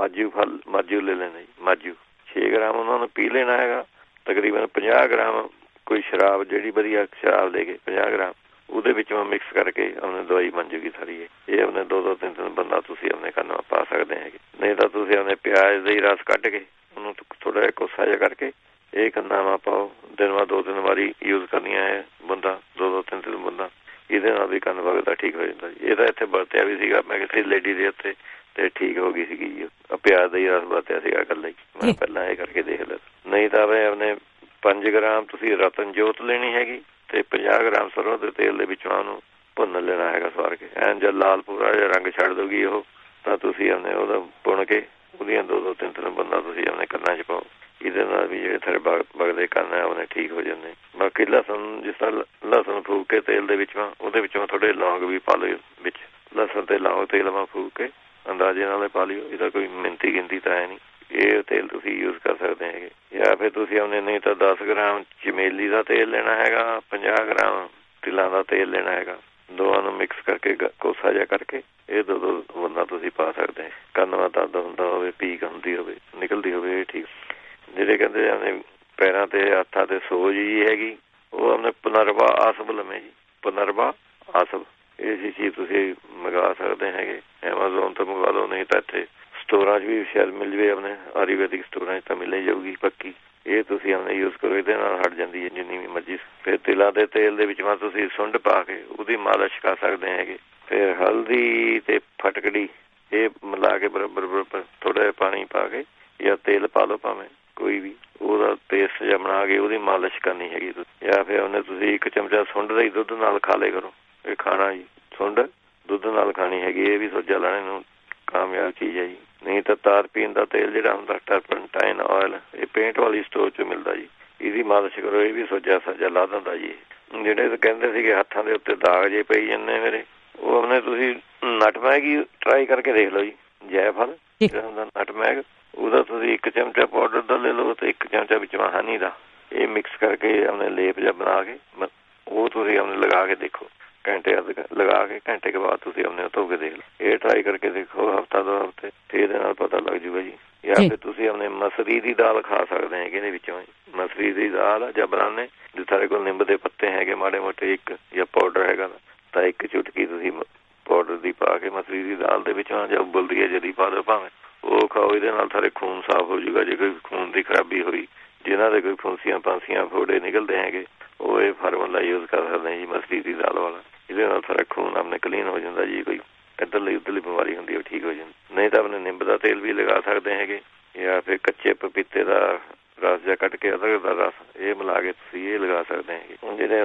ਮਾਜੂ ਲੈ ਲੈਣਾ ਜੀ। ਮਾਜੂ 6 ਗ੍ਰਾਮ ਉਹਨਾਂ ਨੂੰ ਪੀ ਲੈਣਾ ਹੈਗਾ। ਤਕਰੀਬਨ 50 ਗ੍ਰਾਮ ਕੋਈ ਸ਼ਰਾਬ ਜਿਹੜੀ ਵਧੀਆ ਸ਼ਰਾਬ ਲੈ ਕੇ 50 ਗ੍ਰਾਮ ਉਹਦੇ ਵਿੱਚ ਮਿਕਸ ਕਰਕੇ ਆਪਣੇ ਦਵਾਈ ਬਣ ਜੂਗੀ ਸਾਰੀ। ਇਹ ਆਪਣੇ 2-3 ਬੰਦਾ ਤੁਸੀਂ ਆਪਣੇ ਕੰਨ ਪਾ ਸਕਦੇ ਹੈਗੇ। ਨਹੀਂ ਤਾਂ ਤੁਸੀਂ ਆਪਣੇ ਪਿਆਜ਼ ਦਾ ਹੀ ਰਸ ਕੱਢ ਕੇ ਉਹਨੂੰ ਥੋੜਾ ਜਿਹਾ ਕੋਸਾ ਜਿਹਾ ਕਰਕੇ ਇਹ ਕੰਨਾਂ ਪਾਓ। ਦਿਨ ਬਾਅਦ 2-3 ਵਾਰੀ ਯੂਜ਼ ਕਰਨੀਆਂ ਹੈ ਬੰਦਾ, 2-3 ਬੰਦਾ, ਇਹਦੇ ਨਾਲ ਵੀ ਕੰਨ ਵਗਦਾ ਠੀਕ ਹੋ ਜਾਂਦਾ ਜੀ। ਇਹਦਾ ਇੱਥੇ ਵਰਤਿਆ ਵੀ ਸੀਗਾ ਮੈਂ ਕਿਸੇ ਲੇਡੀ ਦੇ ਉੱਤੇ ਤੇ ਠੀਕ ਹੋ ਗਈ ਸੀਗੀ ਜੀ। ਪਿਆਜ਼ ਦਾ ਹੀ ਰਸ ਵਰਤਿਆ ਸੀਗਾ ਇਕੱਲਾ ਹੀ, ਮੈਂ ਪਹਿਲਾਂ ਇਹ ਕਰਕੇ ਦੇਖ ਲਿਆ। ਨਹੀਂ ਤਾਂ ਆਪਣੇ 5 ਗ੍ਰਾਮ ਤੁਸੀਂ ਰਤਨ ਜੋਤ ਲੈਣੀ ਹੈਗੀ ਤੇ 50 ਗ੍ਰਾਮ ਸਰੋਂ ਦੇ ਤੇਲ ਦੇ ਵਿੱਚੋਂ ਉਹਨੂੰ ਭੁੰਨ ਲੈਣਾ ਹੈਗਾ ਸਵਾਰ ਕੇ। ਐਨ ਜਦ ਲਾਲ ਪੂਰਾ ਜਿਹਾ ਰੰਗ ਛੱਡ ਦਊਗੀ ਉਹ, ਤਾਂ ਤੁਸੀਂ ਆਪਣੇ ਉਹਦਾ ਪੁਣ ਕੇ ਉਹਦੀਆਂ 2-3 ਬੰਦਾ ਤੁਸੀਂ ਆਪਣੇ ਕੰਨਾਂ 'ਚ ਪਾਓ। ਇਹਦੇ ਨਾਲ ਵੀ ਜਿਹੜੇ ਥੋੜੇ ਵਗਦੇ ਕੰਨ ਹੈ ਉਹਨੇ ਠੀਕ ਹੋ ਜਾਂਦੇ। ਬਾਕੀ ਲਸਣ, ਜਿਸ ਤਰ੍ਹਾਂ ਲਸਣ ਫੂਕ ਕੇ ਤੇਲ ਦੇ ਵਿੱਚੋਂ ਉਹਦੇ ਵਿੱਚੋਂ ਥੋੜੇ ਲੌਂਗ ਵੀ ਪਾ ਲਿਓ ਵਿੱਚ। ਲਸਣ ਤੇ ਲੌਂਗ ਤੇਲ ਫੂਕ ਕੇ ਅੰਦਾਜ਼ੇ ਨਾਲ ਪਾ ਲਿਓ, ਇਹਦਾ ਕੋਈ ਮਿਣਤੀ ਗਿਣਤੀ ਤਾਂ ਹੈ ਨਹੀਂ। ਇਹ ਤੇਲ ਤੁਸੀਂ ਯੂਜ਼ ਕਰ ਸਕਦੇ ਹੈਗੇ। ਜਾਂ ਫਿਰ ਤੁਸੀਂ ਆਪਣੇ ਨਹੀਂ ਤਾਂ 10 ਗ੍ਰਾਮ ਚਮੇਲੀ ਦਾ ਤੇਲ ਲੈਣਾ ਹੈਗਾ, 50 ਗ੍ਰਾਮ ਤਿਲਾਂ ਦਾ ਤੇਲ ਲੈਣਾ ਹੈਗਾ। ਦੋਵਾਂ ਨੂੰ ਮਿਕਸ ਕਰਕੇ ਕੋਸਾ ਜਿਹਾ ਕਰਕੇ ਇਹ 2 ਬੰਦਾ ਤੁਸੀਂ ਪਾ ਸਕਦੇ। ਕੰਨ ਦਾ ਦਰਦ ਹੁੰਦਾ ਹੋਵੇ, ਪੀਕ ਹੁੰਦੀ ਹੋਵੇ, ਨਿਕਲਦੀ ਹੋਵੇ, ਇਹ ਠੀਕ। ਜਿਹੜੇ ਕਹਿੰਦੇ ਆਪਣੇ ਪੈਰਾਂ ਤੇ ਹੱਥਾਂ ਤੇ ਸੋਜ ਜੀ ਹੈਗੀ, ਉਹ ਆਪਣੇ ਪੁਨਰਵਾ ਆਸਬ ਲਵੇਂ ਜੀ। ਪੁਨਰਵਾ ਆਸਬ ਇਹ ਚੀਜ਼ ਤੁਸੀਂ ਮੰਗਵਾ ਸਕਦੇ ਹੈਗੇ। ਐਮਾਜ਼ੋਨ ਤੋਂ ਮੰਗਵਾ ਲਓ, ਨਹੀਂ ਤਾਂ ਇੱਥੇ ਸਟੋਰਾਂ 'ਚ ਵੀ ਸ਼ਾਇਦ ਮਿਲ ਜਾਵੇ, ਆਪਣੇ ਆਯੁਰਵੈਦਿਕ ਸਟੋਰਾਂ 'ਚ ਤਾਂ ਮਿਲ ਹੀ ਜਾਊਗੀ ਪੱਕੀ। ਇਹ ਤੁਸੀਂ ਆਪਣੇ ਯੂਜ਼ ਕਰੋ, ਇਹਦੇ ਨਾਲ ਹਟ ਜਾਂਦੀ ਹੈ ਜਿੰਨੀ ਵੀ ਮਰਜ਼ੀ। ਫਿਰ ਤਿਲਾਂ ਦੇ ਤੇਲ ਦੇ ਵਿੱਚ ਤੁਸੀਂ ਸੁੰਡ ਪਾ ਕੇ ਉਹਦੀ ਮਾਲਿਸ਼ ਕਰ ਸਕਦੇ ਹੈਗੇ। ਫਿਰ ਹਲਦੀ ਤੇ ਫਟਕੜੀ ਇਹ ਮਿਲਾ ਕੇ ਬਰਾਬਰ ਥੋੜਾ ਜਿਹਾ ਪਾਣੀ ਪਾ ਕੇ ਜਾਂ ਤੇਲ ਪਾ ਲਓ ਭਾਵੇਂ ਕੋਈ ਵੀ, ਉਹਦਾ ਪੇਸਟ ਜਿਹਾ ਬਣਾ ਕੇ ਉਹਦੀ ਮਾਲਿਸ਼ ਕਰਨੀ ਹੈਗੀ। ਜਾਂ ਫਿਰ ਉਹਨੇ ਤੁਸੀਂ 1 ਚਮਚਾ ਸੁੰਡ ਦਾ ਹੀ ਦੁੱਧ ਨਾਲ ਖਾ ਲਿਆ ਕਰੋ। ਇਹ ਖਾਣਾ ਜੀ ਸੁੰਡ ਦੁੱਧ ਨਾਲ ਖਾਣੀ ਹੈਗੀ, ਇਹ ਵੀ ਸੋਜਾ ਲਾਣੇ ਨੂੰ ਕਾਮਯਾਬ ਚੀਜ਼ ਹੈ ਜੀ। ਨਹੀਂ ਤਾਂ ਤਾਰ ਪੀਣ ਦਾ ਤੇਲ ਜਿਹੜਾ ਹੁੰਦਾ ਟਰਪੈਂਟਾਈਨ ਆਇਲ, ਇਹ ਪੇਂਟ ਵਾਲੀ ਸਟੋਰ 'ਚ ਮਿਲਦਾ ਜੀ, ਇਹਦੀ ਮਾਲਿਸ਼ ਕਰੋ, ਇਹ ਵੀ ਸੋਜਾ ਸਾਜਾ ਲਾ ਦਿੰਦਾ ਜੀ। ਜਿਹੜੇ ਕਹਿੰਦੇ ਸੀਗੇ ਹੱਥਾਂ ਦੇ ਉੱਤੇ ਦਾਗ ਜੇ ਪਈ ਜਾਂਦੇ ਮੇਰੇ, ਉਹ ਆਪਣੇ ਤੁਸੀਂ ਨਟਮੈਗ ਹੀ ਟਰਾਈ ਕਰਕੇ ਦੇਖ ਲਓ ਜੀ। ਜੈਫਲ ਜਿਹੜਾ ਹੁੰਦਾ ਨਟਮੈਗ, ਉਹਦਾ ਤੁਸੀਂ 1 ਚਮਚਾ ਪਾਊਡਰ ਦਾ ਲੈ ਲਓ ਤੇ 1 ਚਮਚਾ ਵਿੱਚੋਂ ਹਨੀ ਦਾ, ਇਹ ਮਿਕਸ ਕਰਕੇ ਆਪਣੇ ਲੇਪ ਜਿਹਾ ਬਣਾ ਕੇ ਉਹ ਤੁਸੀਂ ਆਪਣੇ ਲਗਾ ਕੇ ਦੇਖੋ। ਘੰਟੇ ਲਗਾ ਕੇ ਘੰਟੇ ਕੇ ਬਾਅਦ ਤੁਸੀਂ ਆਪਣੇ ਧੋ ਕੇ ਦੇਖ ਲਓ। ਇਹ ਟਰਾਈ ਕਰਕੇ ਦੇਖੋ ਹਫ਼ਤਾ 2 ਹਫ਼ਤੇ, ਤੇ ਇਹਦੇ ਨਾਲ ਪਤਾ ਲੱਗ ਜੂਗਾ ਜੀ। ਜਾਂ ਫਿਰ ਤੁਸੀਂ ਆਪਣੇ ਮਸਰੀ ਦੀ ਦਾਲ ਖਾ ਸਕਦੇ ਹੈਗੇ ਇਹਦੇ ਵਿੱਚੋਂ। ਮਸਰੀ ਦੀ ਦਾਲ ਜਾਂ ਬਰਾਨੇ, ਜੇ ਤੁਹਾਡੇ ਕੋਲ ਨਿੰਬ ਦੇ ਪੱਤੇ ਹੈਗੇ ਮਾੜੇ ਮੋਟੇ, ਇੱਕ ਜਾਂ ਪਾਊਡਰ ਹੈਗਾ ਤਾਂ 1 ਚੁਟਕੀ ਤੁਸੀਂ ਪਾਊਡਰ ਦੀ ਪਾ ਕੇ ਮਸਰੀ ਦੀ ਦਾਲ ਦੇ ਵਿੱਚੋਂ, ਜਾਂ ਉਬਲਦੀ ਹੈ ਜਦੀ ਪਾ ਦਿਓ ਭਾਵੇਂ, ਉਹ ਖਾਓ। ਇਹਦੇ ਨਾਲ ਤੁਹਾਡੇ ਖੂਨ ਸਾਫ਼ ਹੋ ਜੂਗਾ। ਜੇ ਕੋਈ ਖੂਨ ਦੀ ਖਰਾਬੀ ਹੋਈ, ਜਿਨ੍ਹਾਂ ਦੇ ਕੋਈ ਫੁੰਸੀਆਂ ਪਾਂਸੀਆਂ ਫੋੜੇ ਨਿਕਲਦੇ ਹੈਗੇ, ਉਹ ਇਹ ਫਾਰਮੂਲਾ ਯੂਜ਼ ਕਰ ਸਕਦੇ ਜੀ ਮਸਰੀ ਦੀ ਦਾਲ ਵਾਲਾ। ਇਹਦੇ ਨਾਲ ਸਾਰਾ ਖੂਨ ਆਪਣੇ ਕਲੀਨ ਹੋ ਜਾਂਦਾ ਜੀ। ਕੋਈ ਇੱਧਰਲੀ ਉੱਧਰਲੀ ਬਿਮਾਰੀ ਹੁੰਦੀ ਉਹ ਠੀਕ ਹੋ ਜਾਂਦੀ। ਨਹੀਂ ਤਾਂ ਆਪਣੇ ਨਿੰਬ ਦਾ ਤੇਲ ਵੀ ਲਗਾ ਸਕਦੇ ਹੈਗੇ, ਜਾਂ ਫਿਰ ਕੱਚੇ ਪਪੀਤੇ ਦਾ ਰਸ ਜਿਹਾ ਕੱਢ ਕੇ ਅਦਰਕ ਦਾ ਰਸ ਇਹ ਮਿਲਾ ਕੇ ਤੁਸੀਂ ਇਹ ਲਗਾ ਸਕਦੇ ਹੈਗੇ।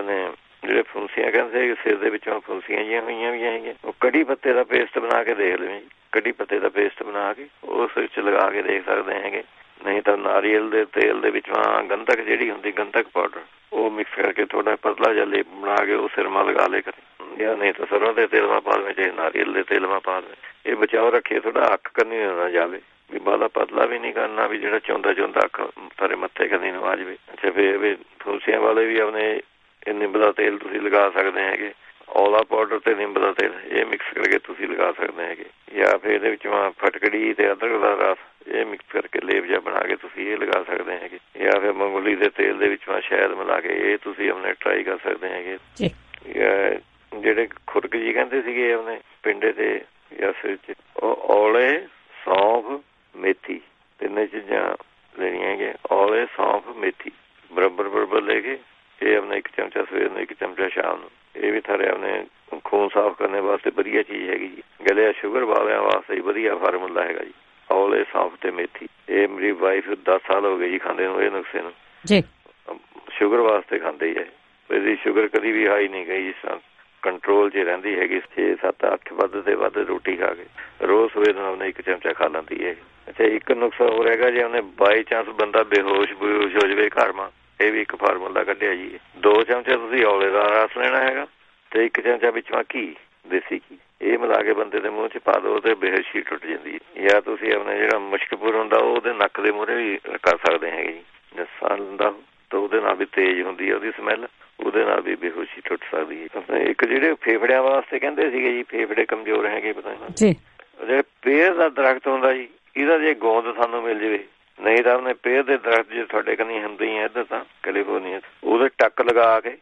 ਜਿਹੜੇ ਫੁੰਸੀਆਂ ਕਹਿੰਦੇ ਸਿਰ ਦੇ ਵਿੱਚੋਂ ਫੁੰਸੀਆਂ ਜਿਹੀਆਂ ਹੋਈਆਂ ਵੀ ਹੈਗੀਆਂ, ਉਹ ਕੜੀ ਪੱਤੇ ਦਾ ਪੇਸਟ ਬਣਾ ਕੇ ਦੇਖ ਲਵੇਂ ਜੀ। ਕੜੀ ਪੱਤੇ ਦਾ ਪੇਸਟ ਬਣਾ ਕੇ ਉਸ ਵਿੱਚ ਲਗਾ ਕੇ ਦੇਖ ਸਕਦੇ ਹੈਗੇ। ਨਹੀਂ ਤਾਂ ਨਾਰੀਅਲ ਦੇ ਤੇਲ ਦੇ ਵਿੱਚੋਂ ਗੰਧਕ ਜਿਹੜੀ ਹੁੰਦੀ, ਗੰਧਕ ਪਾਊਡਰ, ਉਹ ਮਿਕਸ ਕਰਕੇ ਥੋੜਾ ਪਤਲਾ ਜਿਹਾ ਲੇਪ ਬਣਾ ਕੇ ਉਹ ਸਿਰ ਮਾ ਲਗਾ ਲੇ ਕਰੇ। ਜਾਂ ਨਹੀਂ ਤਾਂ ਸਰੋਂ ਦੇ ਤੇਲ ਮਾ ਪਾ ਦੇਵੇ, ਚਾਹੇ ਨਾਰੀਅਲ ਦੇ ਤੇਲ ਮਾ ਪਾ ਦੇਵੇ। ਇਹ ਬਚਾਓ ਰੱਖੇ, ਥੋੜਾ ਅੱਖ ਕੰਨੀ ਨਾ ਜਾਵੇ, ਵੀ ਬਾਲਾ ਪਤਲਾ ਵੀ ਨਹੀਂ ਕਰਨਾ ਵੀ ਜਿਹੜਾ ਚੌਂਦਾ ਅੱਖ ਸਾਰੇ ਮੱਥੇ ਕੰਨੀ ਨੂੰ ਆ ਜਾਵੇ। ਅੱਛਾ, ਫਿਰ ਫੁੰਸੀਆਂ ਵਾਲੇ ਵੀ ਆਪਣੇ ਇਹ ਨਿੰਬ ਦਾ ਤੇਲ ਤੁਸੀਂ ਲਗਾ ਸਕਦੇ ਹੈਗੇ। ਔਲਾ ਪਾਊਡਰ ਤੇ ਨਿੰਬ ਦਾ ਤੇਲ ਇਹ ਮਿਕਸ ਕਰਕੇ ਤੁਸੀਂ ਲਗਾ ਸਕਦੇ ਹੈਗੇ। ਜਾਂ ਫਿਰ ਇਹਦੇ ਵਿੱਚ ਫਟਕੜੀ ਤੇ ਅਦਰਕ ਦਾ ਰਸ ਇਹ ਮਿਕਸ ਕਰਕੇ ਲੇਪ ਜਿਹਾ ਬਣਾ ਕੇ ਤੁਸੀਂ ਇਹ ਲਗਾ ਸਕਦੇ ਹੈਗੇ, ਜਾਂ ਫਿਰ ਮੂੰਗਫਲੀ ਦੇ ਤੇਲ ਦੇ ਵਿੱਚ ਸ਼ਹਿਦ ਮਿਲਾ ਕੇ ਇਹ ਤੁਸੀਂ ਆਪਣੇ ਟਰਾਈ ਕਰ ਸਕਦੇ ਹੈਗੇ। ਜਿਹੜੇ ਖੁਰਕ ਜੀ ਕਹਿੰਦੇ ਸੀਗੇ ਆਪਣੇ ਪਿੰਡੇ ਤੇ ਜਾਂ ਸਿਰ 'ਚ, ਉਹ ਔਲੇ, ਸੌਂਫ, ਮੇਥੀ ਤਿੰਨੇ ਚੀਜ਼ਾਂ ਲੈਣੀਆਂ ਹੈਗੀਆਂ। ਔਲੇ, ਸੌਂਫ, ਮੇਥੀ ਬਰਾਬਰ ਲੈ ਕੇ ਇਹ ਆਪਣਾ 1 ਚਮਚਾ ਸਵੇਰ ਨੂੰ, 1 ਚਮਚਾ ਸ਼ਾਮ ਨੂੰ। ਇਹ ਵੀ ਸਾਰੇ ਆਪਣੇ ਖੂਨ ਸਾਫ਼ ਕਰਨ ਵਾਸਤੇ ਵਧੀਆ ਚੀਜ਼ ਹੈਗੀ ਜੀ। ਗਲੇ ਸ਼ੂਗਰ ਵਾਲਿਆਂ ਵਾਸਤੇ ਵਧੀਆ ਫਾਰਮੂਲਾ ਹੈਗਾ ਜੀ, ਔਲੇ, ਸੌਂਫ ਤੇ ਮੇਥੀ। ਇਹ ਮੇਰੀ ਵਾਈਫ 10 ਸਾਲ ਹੋ ਗਏ ਜੀ ਖਾਂਦੇ ਨੂੰ ਇਹ ਨੁਸਖੇ ਨੂੰ ਜੀ, ਸ਼ੂਗਰ ਵਾਸਤੇ ਖਾਂਦੇ ਹੀ ਹੈ। ਇਹਦੀ ਸ਼ੂਗਰ ਕਦੀ ਵੀ ਹਾਈ ਨਹੀਂ ਗਈ, ਜਿਸ ਤਰ੍ਹਾਂ ਕੰਟਰੋਲ 'ਚ ਰਹਿੰਦੀ ਹੈਗੀ। 6, 7, 8 ਵੱਧ ਤੇ ਵੱਧ ਰੋਟੀ ਖਾ ਕੇ ਰੋਜ਼ ਸਵੇਰ ਨੂੰ ਆਪਣੇ 1 ਚਮਚਾ ਖਾ ਲੈਂਦੀ ਹੈ। ਅੱਛਾ, ਇੱਕ ਨੁਕਸਾ ਹੋਰ ਹੈਗਾ, ਜੇ ਉਹਨੇ ਬਾਈ ਚਾਂਸ ਬੰਦਾ ਬੇਹੋਸ਼ ਹੋ ਜਾਵੇ ਘਰ ਮਾ, ਇਹ ਵੀ ਇੱਕ ਫਾਰਮੂਲਾ ਕੱਢਿਆ ਜੀ। 2 ਚਮਚੇ ਤੁਸੀਂ ਔਲੇ ਦਾ ਰਸ ਲੈਣਾ ਹੈਗਾ ਤੇ 1 ਚਮਚਾ ਵਿੱਚੋਂ ਘੀ, ਦੇਸੀ ਘੀ, ਇਹ ਮਿਲਾ ਕੇ ਬੰਦੇ ਦੇ ਮੂੰਹ 'ਚ ਪਾ ਦਿਓ ਤੇ ਬੇਹੋਸ਼ੀ ਟੁੱਟ ਜਾਂਦੀ ਹੈ। ਜਾਂ ਤੁਸੀਂ ਆਪਣੇ ਜਿਹੜਾ ਮੁਸ਼ਕਪੁਰ ਹੁੰਦਾ ਉਹਦੇ ਨੱਕ ਦੇ ਮੂਹਰੇ ਵੀ ਕਰ ਸਕਦੇ ਹੈਗੇ ਜੀ। ਸਾਹ ਲੈਂਦਾ ਤਾਂ ਉਹਦੇ ਨਾਲ ਵੀ ਤੇਜ਼ ਹੁੰਦੀ ਹੈ ਉਹਦੀ ਸਮੈਲ, ਉਹਦੇ ਨਾਲ ਵੀ ਬੇਹੋਸ਼ੀ ਟੁੱਟ ਸਕਦੀ ਹੈ। ਇੱਕ ਜਿਹੜੇ ਫੇਫੜਿਆਂ ਵਾਸਤੇ ਕਹਿੰਦੇ ਸੀਗੇ ਜੀ, ਫੇਫੜੇ ਕਮਜ਼ੋਰ ਹੈਗੇ ਪਤਾ ਨਹੀਂ, ਜਿਹੜੇ ਪੇਰ ਦਾ ਦਰਖਤ ਹੁੰਦਾ ਜੀ, ਇਹਦਾ ਜੇ ਗੋਂਦ ਸਾਨੂੰ ਮਿਲ ਜਾਵੇ, ਨਹੀਂ ਤਾਂ ਆਪਣੇ ਪੇਰ ਦੇ ਦਰਖਤ ਜੇ ਤੁਹਾਡੇ ਕਨੀ ਹੁੰਦੇ ਹੀ ਇੱਧਰ ਤਾਂ ਕੈਲੀਫੋਰਨੀਆ, ਉਹਦੇ ਟੱਕ ਲਗਾ ਕੇ,